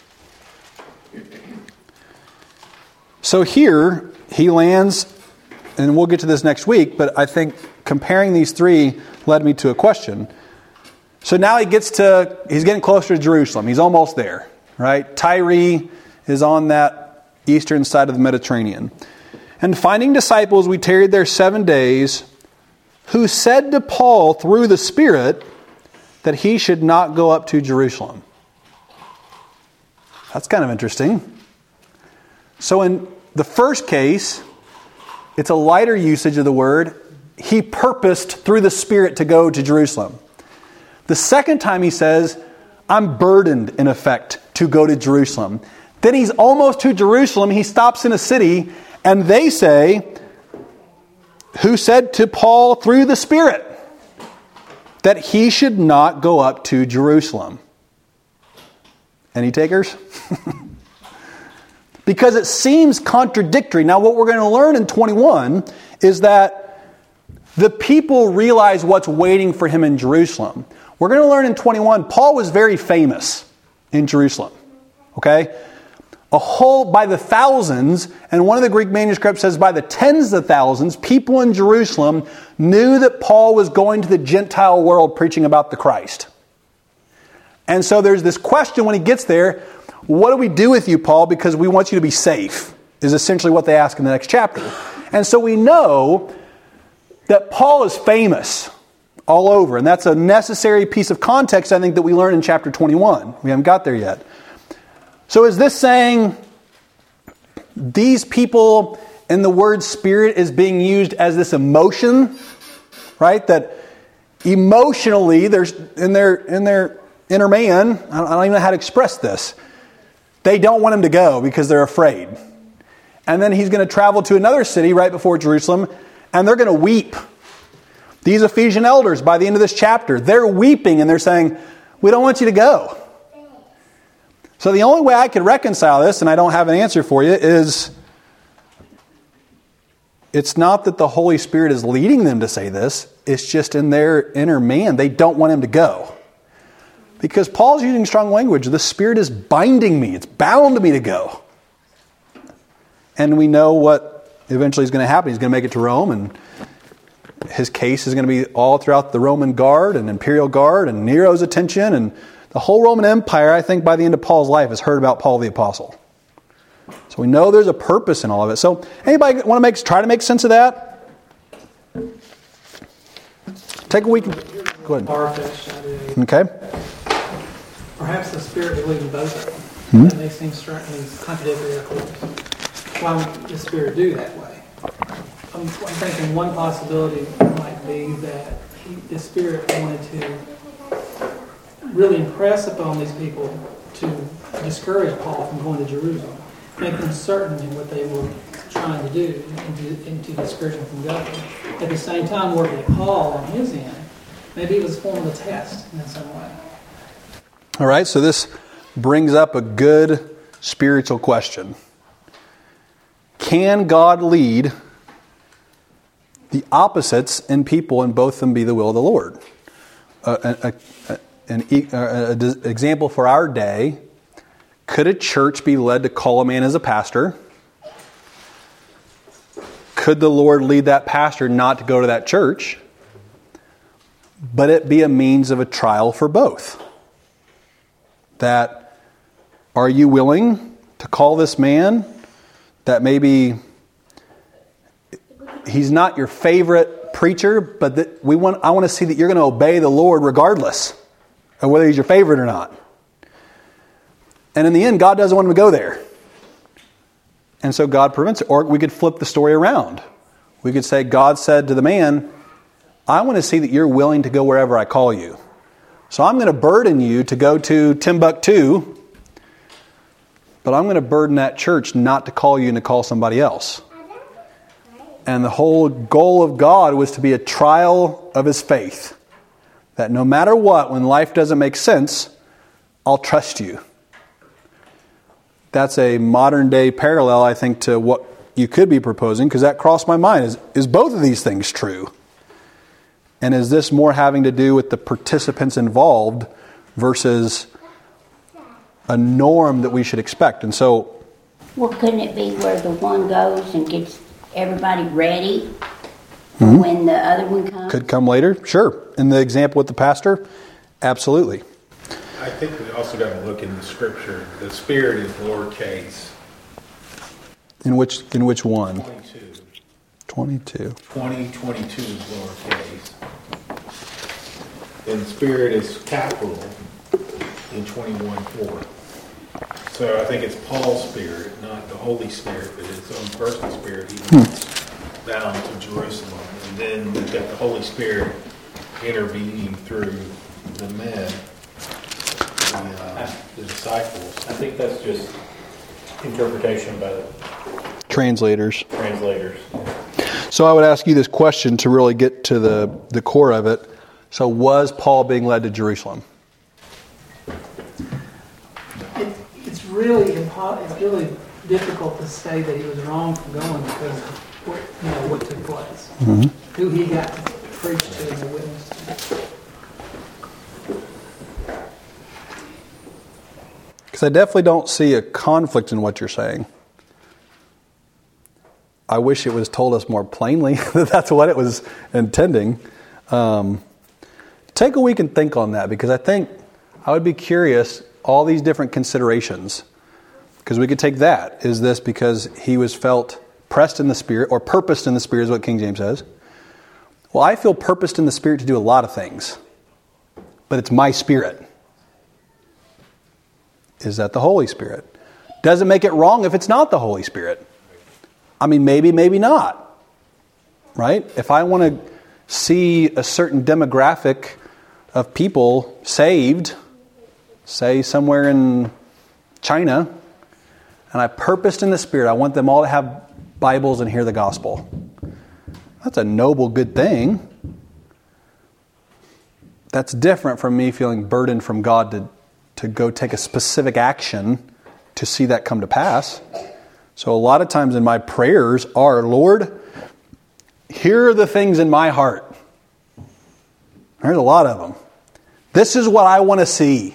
So here, he lands, and we'll get to this next week, but I think comparing these three led me to a question. So now he gets to, he's getting closer to Jerusalem. He's almost there, right? Tyre is on that eastern side of the Mediterranean. And finding disciples, we tarried there seven days, who said to Paul through the Spirit that he should not go up to Jerusalem. That's kind of interesting. So in the first case, it's a lighter usage of the word. He purposed through the Spirit to go to Jerusalem. The second time he says, I'm burdened, in effect, to go to Jerusalem. Then he's almost to Jerusalem. He stops in a city, And they say, who said to Paul through the Spirit that he should not go up to Jerusalem. Any takers? Because it seems contradictory. Now, what we're going to learn in twenty-one is that the people realize what's waiting for him in Jerusalem. We're going to learn in twenty-one, Paul was very famous in Jerusalem. Okay? A whole, by the thousands, and one of the Greek manuscripts says by the tens of thousands, people in Jerusalem knew that Paul was going to the Gentile world preaching about the Christ. And so there's this question when he gets there, what do we do with you, Paul, because we want you to be safe, is essentially what they ask in the next chapter. And so we know that Paul is famous all over, and that's a necessary piece of context, I think, that we learn in chapter twenty-one. We haven't got there yet. So is this saying these people and the word spirit is being used as this emotion, right? That emotionally, there's in their in their inner man, I don't, I don't even know how to express this. They don't want him to go because they're afraid. And then he's going to travel to another city right before Jerusalem, and they're going to weep. These Ephesian elders, by the end of this chapter, they're weeping and they're saying, we don't want you to go. So the only way I could reconcile this, and I don't have an answer for you, is it's not that the Holy Spirit is leading them to say this. It's just in their inner man. They don't want him to go. Because Paul's using strong language. The Spirit is binding me. It's bound me to go. And we know what eventually is going to happen. He's going to make it to Rome, and his case is going to be all throughout the Roman guard and imperial guard and Nero's attention, and the whole Roman Empire, I think, by the end of Paul's life, has heard about Paul the Apostle. So we know there's a purpose in all of it. So anybody want to make try to make sense of that? Take a week. Go ahead.
Far-fetched idea.
Okay.
Perhaps the Spirit would lead in both of them.
Hmm?
That may seem certainly contradictory, of course. Why would the Spirit do that way? I'm, I'm thinking one possibility might be that he, the Spirit wanted to really impress upon these people to discourage Paul from going to Jerusalem, make them certain in what they were trying to do and to, and to discourage them from going. At the same time, working at Paul on his end, maybe it was a form of a test in some way.
All right, so this brings up a good spiritual question. Can God lead the opposites in people and both of them be the will of the Lord? Uh, a, a, An uh, a, example for our day, could a church be led to call a man as a pastor? Could the Lord lead that pastor not to go to that church, but it be a means of a trial for both? That, are you willing to call this man that maybe he's not your favorite preacher, but that we want, I want to see that you're going to obey the Lord regardless of whether he's your favorite or not. And in the end, God doesn't want him to go there. And so God prevents it. Or we could flip the story around. We could say, God said to the man, I want to see that you're willing to go wherever I call you. So I'm going to burden you to go to Timbuktu, but I'm going to burden that church not to call you and to call somebody else. And the whole goal of God was to be a trial of his faith. That no matter what, when life doesn't make sense, I'll trust you. That's a modern day parallel, I think, to what you could be proposing, because that crossed my mind. Is, is both of these things true? And is this more having to do with the participants involved versus a norm that we should expect? And so,
well, couldn't it be where the one goes and gets everybody ready
mm-hmm.
when the other one comes?
Could come later, sure. In the example with the pastor, absolutely.
I think we also got to look in the Scripture. The Spirit is lowercase.
In which in which one?
Twenty-two.
Twenty-two.
Twenty twenty-two is lowercase. And the Spirit is capital in twenty-one four. So I think it's Paul's Spirit, not the Holy Spirit, but his own personal Spirit. He went hmm. down to Jerusalem, and then we've got the Holy Spirit intervening through the men. The, uh, the disciples.
I think that's just interpretation by the
translators.
Translators.
So I would ask you this question to really get to the, the core of it. So was Paul being led to Jerusalem?
It, it's really impo- it's really difficult to say that he was wrong for going because of what, you know, what took place. Mm-hmm. Who he got to preach to and to witness to.
Because I definitely don't see a conflict in what you're saying. I wish it was told us more plainly that that's what it was intending. Um, take a week and think on that, because I think I would be curious, all these different considerations, because we could take that. Is this because he was felt pressed in the Spirit, or purposed in the Spirit is what King James says? Well, I feel purposed in the Spirit to do a lot of things, but it's my Spirit. Is that the Holy Spirit? Doesn't make it wrong if it's not the Holy Spirit. I mean, maybe, maybe not. Right? If I want to see a certain demographic of people saved, say somewhere in China, and I purposed in the Spirit, I want them all to have Bibles and hear the gospel. That's a noble, good thing. That's different from me feeling burdened from God to to go take a specific action to see that come to pass. So a lot of times in my prayers are, Lord, here are the things in my heart. There's a lot of them. This is what I want to see.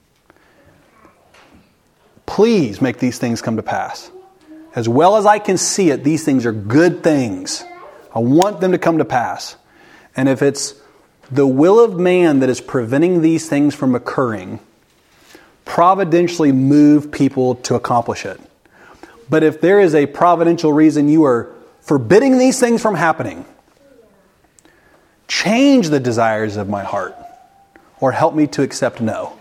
Please make these things come to pass. As well as I can see it, these things are good things. I want them to come to pass. And if it's the will of man that is preventing these things from occurring, providentially move people to accomplish it. But if there is a providential reason you are forbidding these things from happening, change the desires of my heart, or help me to accept no.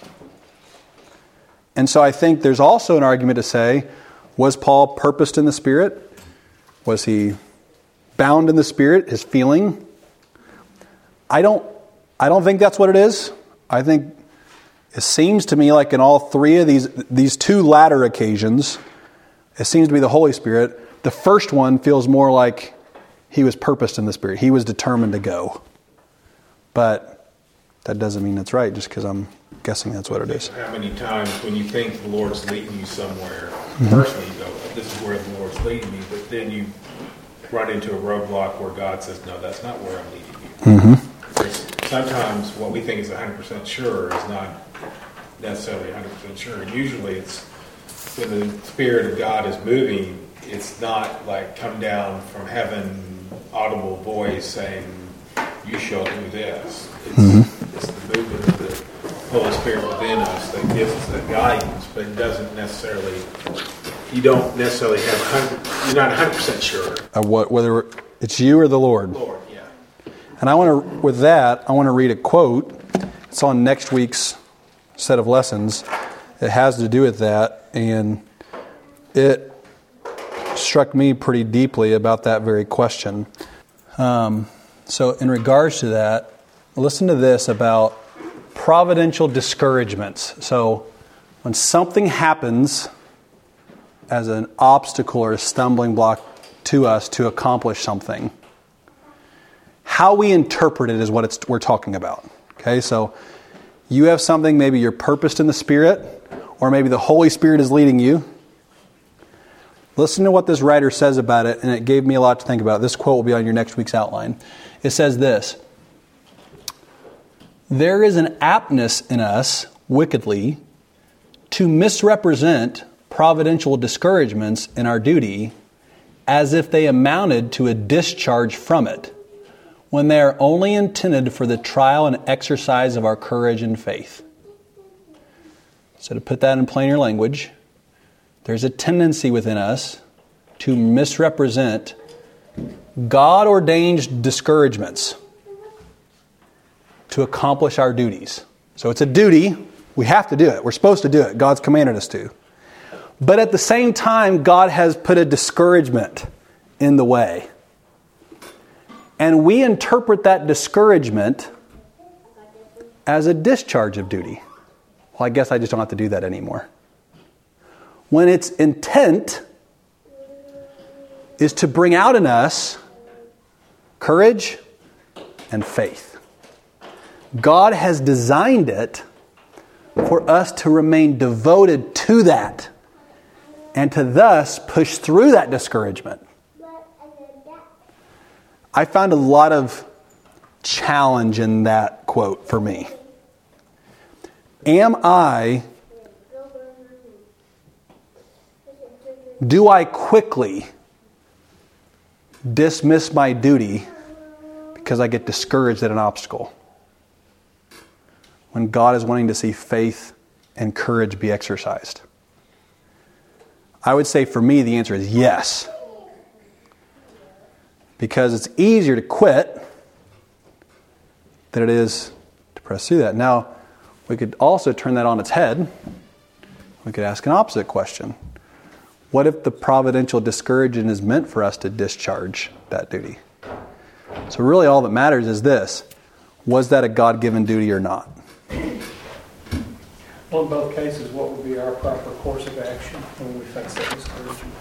And so I think there's also an argument to say, was Paul purposed in the Spirit? Was he bound in the Spirit, his feeling? I don't, I don't think that's what it is. I think it seems to me like in all three of these, these two latter occasions, it seems to be the Holy Spirit. The first one feels more like he was purposed in the Spirit. He was determined to go. But that doesn't mean that's right, just because I'm guessing that's what it is.
How many times when you think the Lord's leading you somewhere, mm-hmm. personally you go, this is where the Lord's leading me, but then you run into a roadblock where God says, no, that's not where I'm leading you. Mm-hmm. Sometimes what we think is one hundred percent sure is not necessarily one hundred percent sure. Usually it's when the Spirit of God is moving, it's not like come down from heaven, audible voice saying, you shall do this. It's, mm-hmm. it's the movement of the Holy Spirit within us that gives us that guidance, but it doesn't necessarily, you don't necessarily have, one hundred, you're not one hundred percent sure.
Of what, whether it's you or the Lord.
Lord, yeah.
And I want to, with that, I want to read a quote. It's on next week's set of lessons. It has to do with that, and it struck me pretty deeply about that very question. Um, so in regards to that, listen to this about providential discouragements. So when something happens as an obstacle or a stumbling block to us to accomplish something, how we interpret it is what it's, we're talking about. Okay, so you have something, maybe you're purposed in the Spirit, or maybe the Holy Spirit is leading you. Listen to what this writer says about it, and it gave me a lot to think about. This quote will be on your next week's outline. It says this: there is an aptness in us, wickedly, to misrepresent providential discouragements in our duty as if they amounted to a discharge from it, when they are only intended for the trial and exercise of our courage and faith. So to put that in plainer language, there's a tendency within us to misrepresent God-ordained discouragements to accomplish our duties. So it's a duty. We have to do it. We're supposed to do it. God's commanded us to. But at the same time, God has put a discouragement in the way. And we interpret that discouragement as a discharge of duty. Well, I guess I just don't have to do that anymore. When its intent is to bring out in us courage and faith. God has designed it for us to remain devoted to that and to thus push through that discouragement. I found a lot of challenge in that quote for me. Am I, do I quickly dismiss my duty because I get discouraged at an obstacle, when God is wanting to see faith and courage be exercised? I would say for me the answer is yes. Because it's easier to quit than it is to press through that. Now, we could also turn that on its head. We could ask an opposite question. What if the providential discouragement is meant for us to discharge that duty? So really all that matters is this. Was that a God-given duty or not?
Well, in both cases, what would be our proper course of action when we face that discouragement?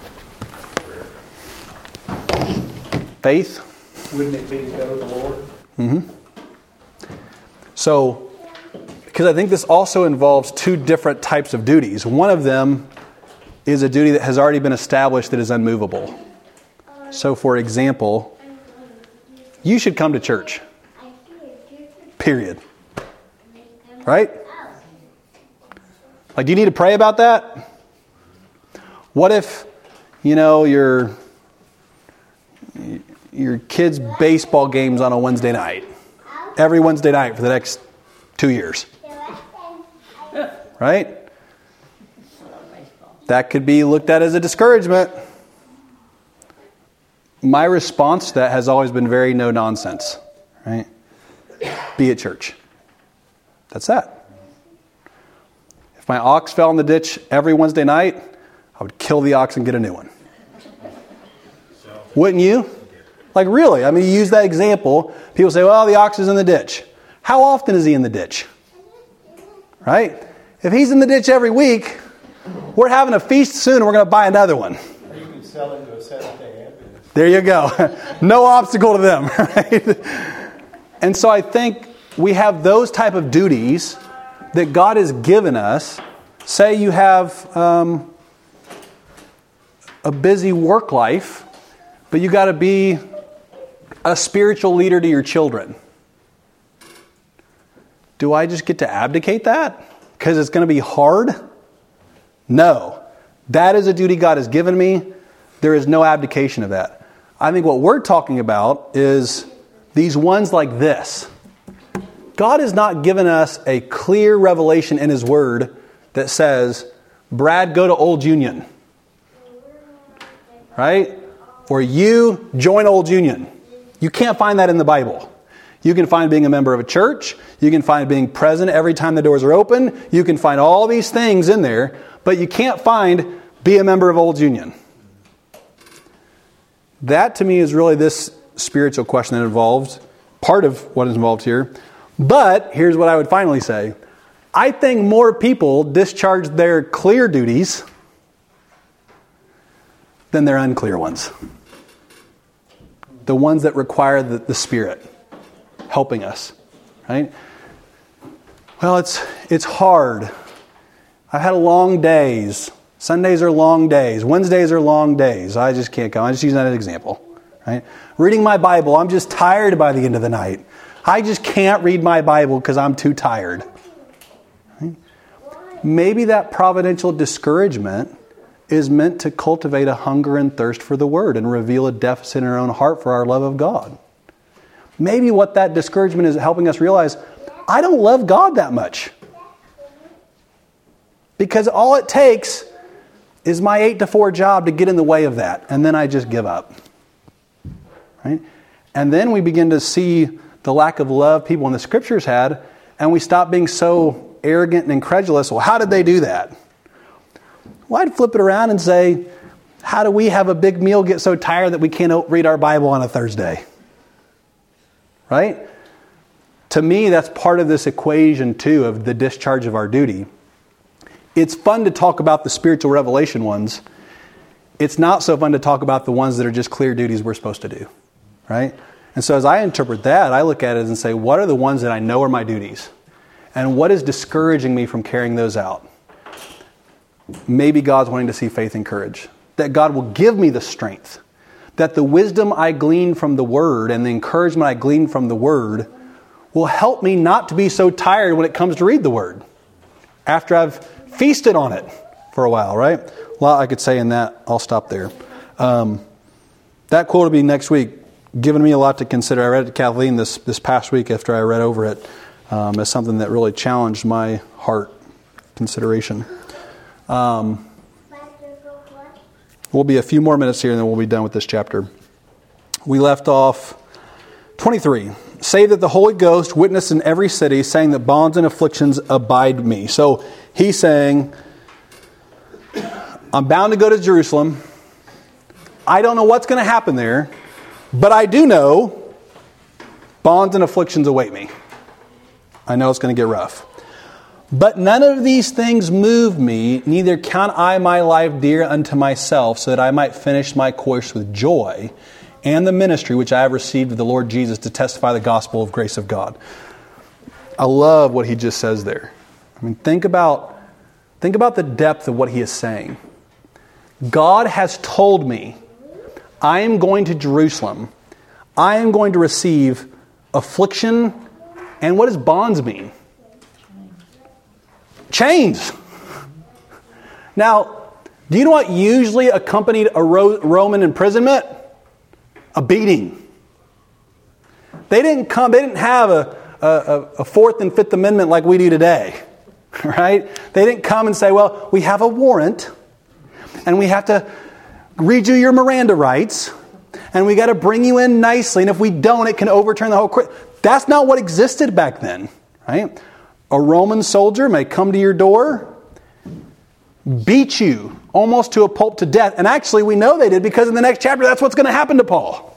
Faith.
Wouldn't it be to go to the Lord?
Mm-hmm. So, because I think this also involves two different types of duties. One of them is a duty that has already been established that is unmovable. So, for example, you should come to church. Period. Right? Like, do you need to pray about that? What if, you know, your your kids' baseball game's on a Wednesday night? Every Wednesday night for the next two years. Right? That could be looked at as a discouragement. My response to that has always been very no nonsense. Right? Be at church. That's that. If my ox fell in the ditch every Wednesday night, I would kill the ox and get a new one. Wouldn't you? Like really, I mean, you use that example. People say, well, the ox is in the ditch. How often is he in the ditch? Right? If he's in the ditch every week, we're having a feast soon and we're going to buy another one.
Or you can sell it to a Seventh-day Adventist.
There you go. No obstacle to them. Right? And so I think we have those type of duties that God has given us. Say you have um, a busy work life, but you got to be a spiritual leader to your children. Do I just get to abdicate that because it's going to be hard? No. That is a duty God has given me. There is no abdication of that. I think what we're talking about is these ones like this. God has not given us a clear revelation in His Word that says, Brad, go to Old Union. Right? Or you join Old Union. You can't find that in the Bible. You can find being a member of a church. You can find being present every time the doors are open. You can find all these things in there. But you can't find be a member of Old Union. That to me is really this spiritual question that involves part of what is involved here. But here's what I would finally say. I think more people discharge their clear duties than their unclear ones. The ones that require the, the Spirit helping us. Right? Well, it's it's hard. I've had long days. Sundays are long days. Wednesdays are long days. I just can't come. I just use that as an example. Right? Reading my Bible, I'm just tired by the end of the night. I just can't read my Bible because I'm too tired. Right? Maybe that providential discouragement is meant to cultivate a hunger and thirst for the Word and reveal a deficit in our own heart for our love of God. Maybe what that discouragement is helping us realize, I don't love God that much. Because all it takes is my eight to four job to get in the way of that. And then I just give up. Right? And then we begin to see the lack of love people in the Scriptures had, and we stop being so arrogant and incredulous. Well, how did they do that? Well, I'd flip it around and say, how do we have a big meal get so tired that we can't read our Bible on a Thursday? Right? To me, that's part of this equation, too, of the discharge of our duty. It's fun to talk about the spiritual revelation ones. it's not so fun to talk about the ones that are just clear duties we're supposed to do, right? And so as I interpret that, I look at it and say, what are the ones that I know are my duties? And what is discouraging me from carrying those out? Maybe God's wanting to see faith and courage. That God will give me the strength. That the wisdom I glean from the Word and the encouragement I glean from the Word will help me not to be so tired when it comes to read the Word. After I've feasted on it for a while, right? A lot I could say in that. I'll stop there. Um, that quote will be next week. Given me a lot to consider. I read it to Kathleen this, this past week after I read over it um, as something that really challenged my heart consideration. Um, we'll be a few more minutes here and then we'll be done with this chapter. We left off twenty-three. Save that the Holy Ghost witnessed in every city, saying that bonds and afflictions abide me. So he's saying, I'm bound to go to Jerusalem. I don't know what's going to happen there. But I do know bonds and afflictions await me. I know it's going to get rough. But none of these things move me, neither count I my life dear unto myself, so that I might finish my course with joy, and the ministry which I have received of the Lord Jesus to testify the gospel of grace of God. I love what he just says there. I mean, think about, think about the depth of what he is saying. God has told me I am going to Jerusalem. I am going to receive affliction. And what does bonds mean? Chains. Now, do you know what usually accompanied a Roman imprisonment? A beating. They didn't come, they didn't have a, a, a Fourth and Fifth Amendment like we do today. Right? They didn't come and say, well, we have a warrant and we have to read you your Miranda rights, and we got to bring you in nicely, and if we don't, it can overturn the whole court. That's not what existed back then, right? A Roman soldier may come to your door, beat you almost to a pulp to death, and actually we know they did because in the next chapter that's what's going to happen to Paul.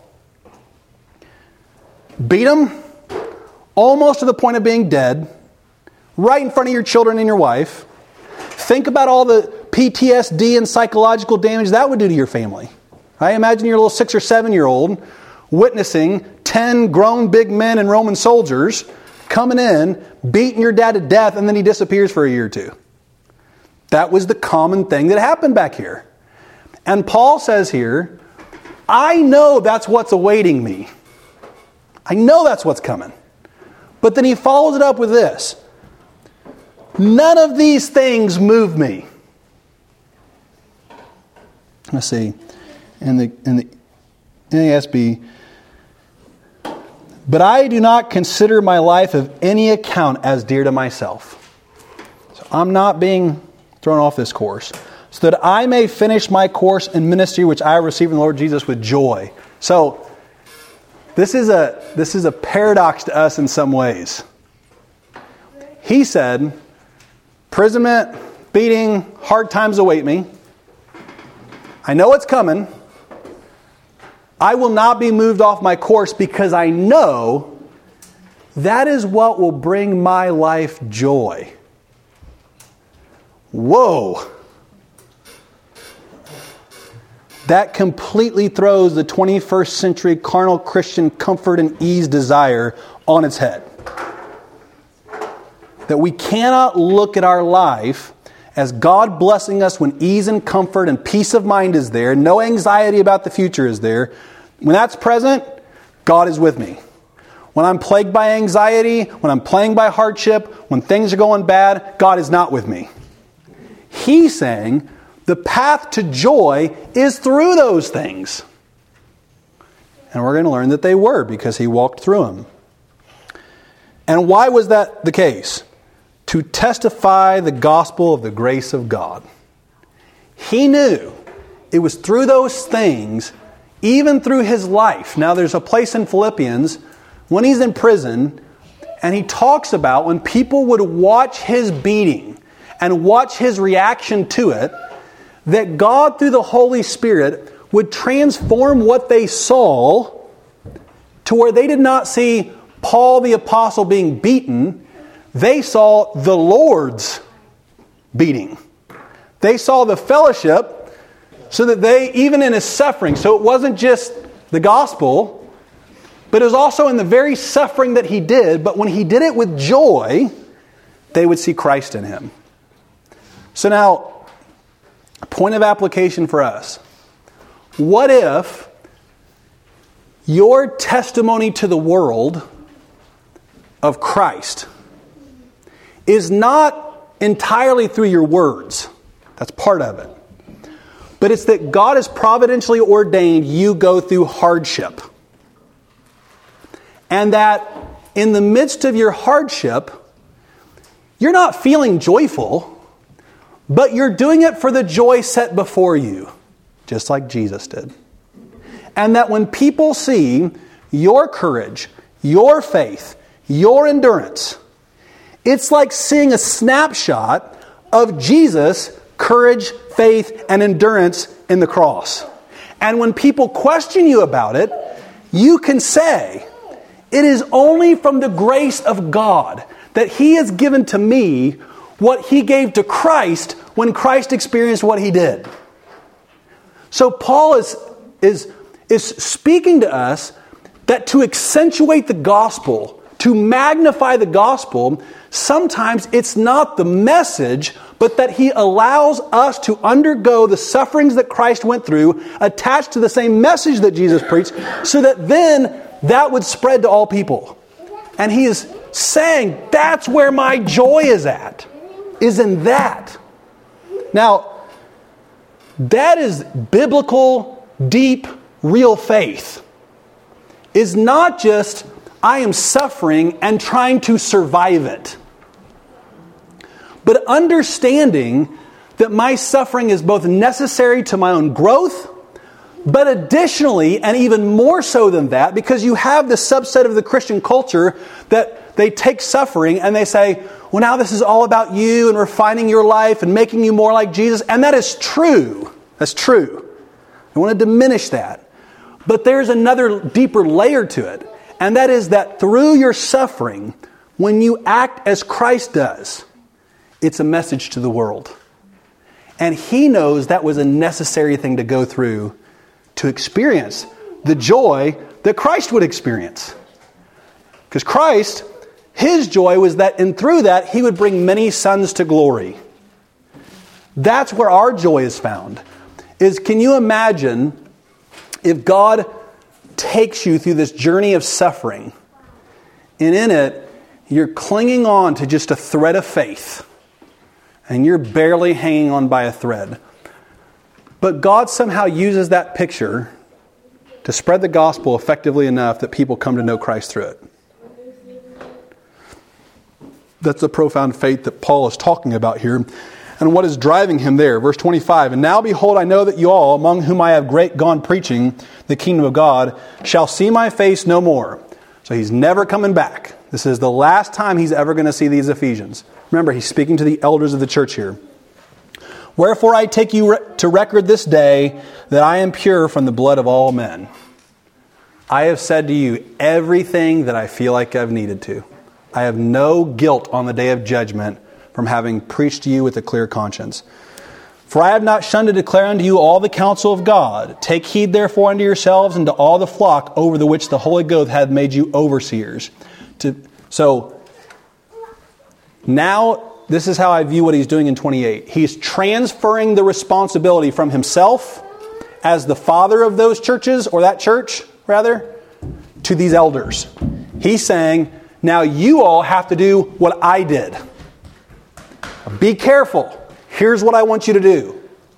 Beat him almost to the point of being dead, right in front of your children and your wife. Think about all the P T S D and psychological damage that would do to your family. I imagine your little six or seven year old witnessing ten grown big men and Roman soldiers coming in, beating your dad to death, and then he disappears for a year or two. That was the common thing that happened back here. And Paul says here, I know that's what's awaiting me. I know that's what's coming. But then he follows it up with this. None of these things move me. Let's see. In the in the N A S B, but I do not consider my life of any account as dear to myself. So I'm not being thrown off this course, so that I may finish my course in ministry which I received from the Lord Jesus with joy. So this is a this is a paradox to us in some ways. He said, imprisonment, beating, hard times await me. I know it's coming. I will not be moved off my course because I know that is what will bring my life joy. Whoa. That completely throws the twenty-first century carnal Christian comfort and ease desire on its head. That we cannot look at our life as God blessing us when ease and comfort and peace of mind is there, no anxiety about the future is there. When that's present, God is with me. When I'm plagued by anxiety, when I'm plagued by hardship, when things are going bad, God is not with me. He's saying the path to joy is through those things. And we're going to learn that they were because he walked through them. And why was that the case? To testify the gospel of the grace of God. He knew it was through those things, even through his life. Now there's a place in Philippians when he's in prison and he talks about when people would watch his beating and watch his reaction to it, that God through the Holy Spirit would transform what they saw to where they did not see Paul the apostle being beaten. They saw the Lord's beating. They saw the fellowship So that they, even in his suffering, so it wasn't just the gospel, but it was also in the very suffering that he did, but when he did it with joy, they would see Christ in him. So now, point of application for us. What if your testimony to the world of Christ is not entirely through your words? That's part of it. But it's that God has providentially ordained you go through hardship. And that in the midst of your hardship, you're not feeling joyful, but you're doing it for the joy set before you, just like Jesus did. And that when people see your courage, your faith, your endurance, it's like seeing a snapshot of Jesus' courage, faith, and endurance in the cross. And when people question you about it, you can say, it is only from the grace of God that He has given to me what He gave to Christ when Christ experienced what He did. So Paul is, is, is speaking to us that to accentuate the gospel, to magnify the gospel, sometimes it's not the message, but that He allows us to undergo the sufferings that Christ went through, attached to the same message that Jesus preached, so that then that would spread to all people. And He is saying, that's where my joy is at, is in that. Now, that is biblical, deep, real faith. Is not just, I am suffering and trying to survive it. But understanding that my suffering is both necessary to my own growth, but additionally, and even more so than that, because you have the subset of the Christian culture that they take suffering and they say, well, now this is all about you and refining your life and making you more like Jesus. And that is true. That's true. I want to diminish that. But there's another deeper layer to it. And that is that through your suffering, when you act as Christ does, it's a message to the world. And He knows that was a necessary thing to go through to experience the joy that Christ would experience. Because Christ, His joy was that, and through that, He would bring many sons to glory. That's where our joy is found. Is, can you imagine if God takes you through this journey of suffering, and in it, you're clinging on to just a thread of faith, and you're barely hanging on by a thread. But God somehow uses that picture to spread the gospel effectively enough that people come to know Christ through it. That's the profound faith that Paul is talking about here. And what is driving him there? Verse twenty-five, and now behold, I know that you all, among whom I have great gone preaching the kingdom of God, shall see my face no more. So he's never coming back. This is the last time he's ever going to see these Ephesians. Remember, he's speaking to the elders of the church here. Wherefore I take you to record this day that I am pure from the blood of all men. I have said to you everything that I feel like I've needed to. I have no guilt on the day of judgment from having preached to you with a clear conscience. For I have not shunned to declare unto you all the counsel of God. Take heed therefore unto yourselves and to all the flock over the which the Holy Ghost hath made you overseers. To, so, now this is how I view what he's doing in twenty-eight. He's transferring the responsibility from himself as the father of those churches, or that church, rather, to these elders. He's saying, now you all have to do what I did. Be careful. Here's what I want you to do.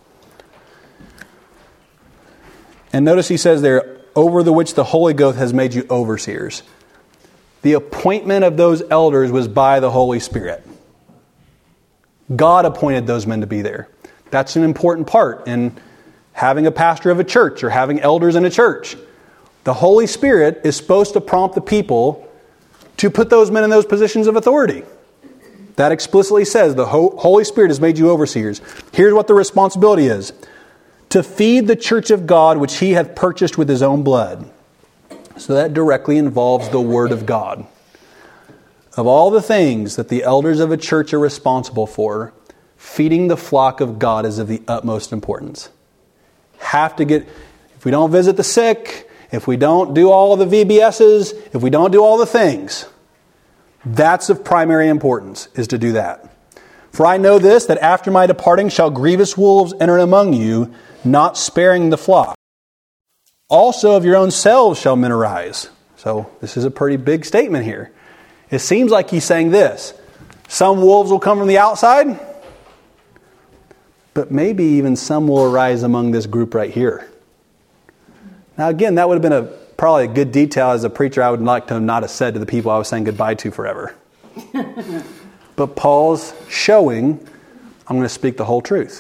And notice he says there, over the which the Holy Ghost has made you overseers. The appointment of those elders was by the Holy Spirit. God appointed those men to be there. That's an important part in having a pastor of a church or having elders in a church. The Holy Spirit is supposed to prompt the people to put those men in those positions of authority. That explicitly says the Holy Spirit has made you overseers. Here's what the responsibility is. To feed the church of God which He hath purchased with His own blood. So that directly involves the Word of God. Of all the things that the elders of a church are responsible for, feeding the flock of God is of the utmost importance. have to get, if we don't visit the sick, if we don't do all the V B S's, if we don't do all the things, that's of primary importance, is to do that. For I know this, that after my departing shall grievous wolves enter among you, not sparing the flock. Also of your own selves shall men arise. So this is a pretty big statement here. It seems like he's saying this. Some wolves will come from the outside, but maybe even some will arise among this group right here. Now again, that would have been a probably a good detail as a preacher I would like to not have said to the people I was saying goodbye to forever. But Paul's showing, I'm going to speak the whole truth.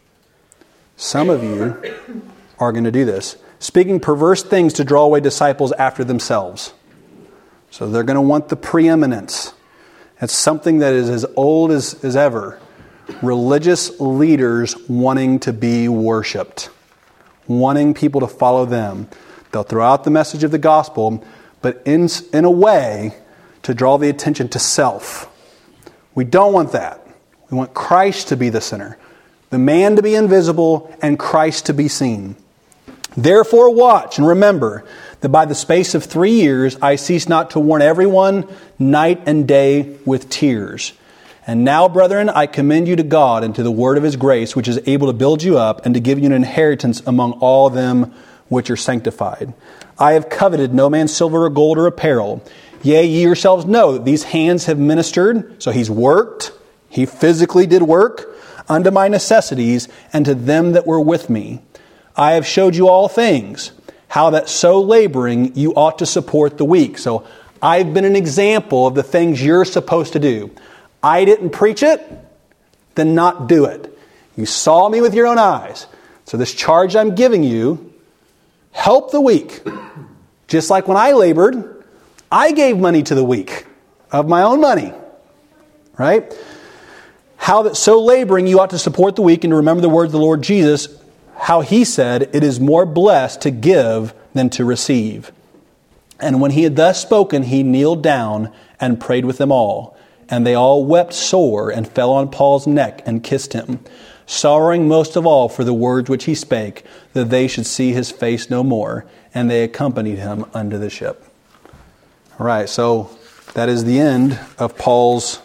Some of you are going to do this. Speaking perverse things to draw away disciples after themselves. So they're going to want the preeminence. It's something that is as old as, as ever. Religious leaders wanting to be worshipped. Wanting people to follow them. They'll throw out the message of the gospel, but in, in a way to draw the attention to self. We don't want that. We want Christ to be the center. The man to be invisible and Christ to be seen. Therefore watch and remember that by the space of three years I cease not to warn everyone night and day with tears. And now, brethren, I commend you to God and to the word of His grace, which is able to build you up and to give you an inheritance among all them which are sanctified. I have coveted no man's silver or gold or apparel. Yea, ye yourselves know that these hands have ministered. So he's worked. He physically did work unto my necessities and to them that were with me. I have showed you all things, how that so laboring you ought to support the weak. So I've been an example of the things you're supposed to do. I didn't preach it, then not do it. You saw me with your own eyes. So this charge I'm giving you, help the weak. Just like when I labored, I gave money to the weak of my own money. Right? How that so laboring you ought to support the weak and to remember the words of the Lord Jesus, how He said, it is more blessed to give than to receive. And when He had thus spoken, He kneeled down and prayed with them all. And they all wept sore and fell on Paul's neck and kissed him, sorrowing most of all for the words which he spake, that they should see his face no more. And they accompanied him unto the ship. All right, so that is the end of Paul's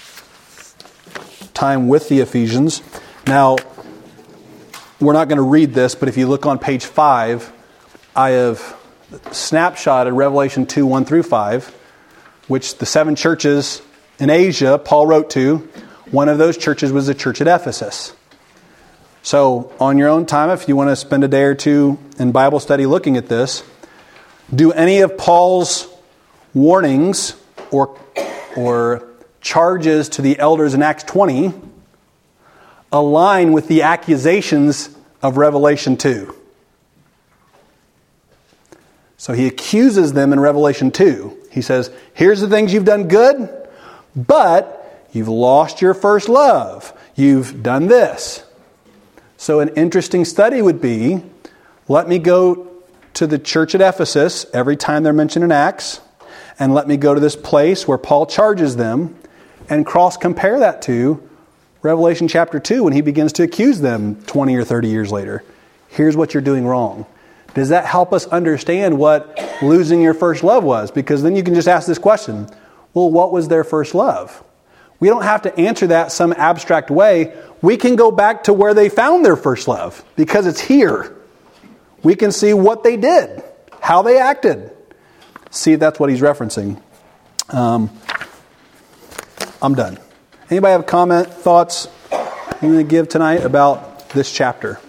time with the Ephesians. Now, we're not going to read this, but if you look on page five, I have snapshotted Revelation two, one through five, which the seven churches in Asia, Paul wrote to. One of those churches was the church at Ephesus. So, on your own time, if you want to spend a day or two in Bible study looking at this, do any of Paul's warnings or, or charges to the elders in Acts twenty align with the accusations of Revelation two? So he accuses them in Revelation two. He says, here's the things you've done good, but you've lost your first love. You've done this. So an interesting study would be, let me go to the church at Ephesus every time they're mentioned in Acts, and let me go to this place where Paul charges them, and cross-compare that to Revelation chapter two when he begins to accuse them twenty or thirty years later. Here's what you're doing wrong. Does that help us understand what losing your first love was? Because then you can just ask this question, well, what was their first love? We don't have to answer that some abstract way. We can go back to where they found their first love because it's here. We can see what they did, how they acted. See if that's what he's referencing. Um, I'm done. Anybody have a comment, thoughts you want to give tonight about this chapter?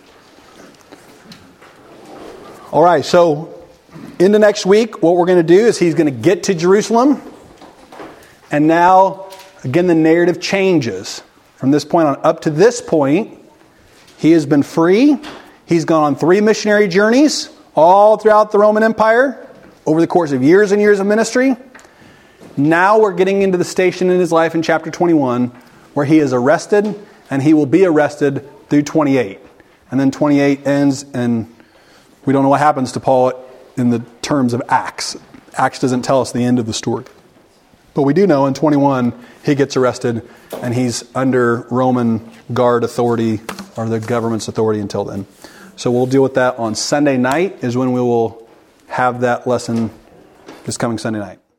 All right, so into next week, what we're going to do is he's going to get to Jerusalem. And now, again, the narrative changes. From this point on up to this point, he has been free. He's gone on three missionary journeys all throughout the Roman Empire over the course of years and years of ministry. Now we're getting into the station in his life in chapter twenty-one where he is arrested, and he will be arrested through twenty-eight. And then twenty-eight ends, and we don't know what happens to Paul in the terms of Acts. Acts doesn't tell us the end of the story. But we do know in twenty-one he gets arrested, and he's under Roman guard authority, or the government's authority until then. So we'll deal with that on Sunday night is when we will have that lesson this coming Sunday night.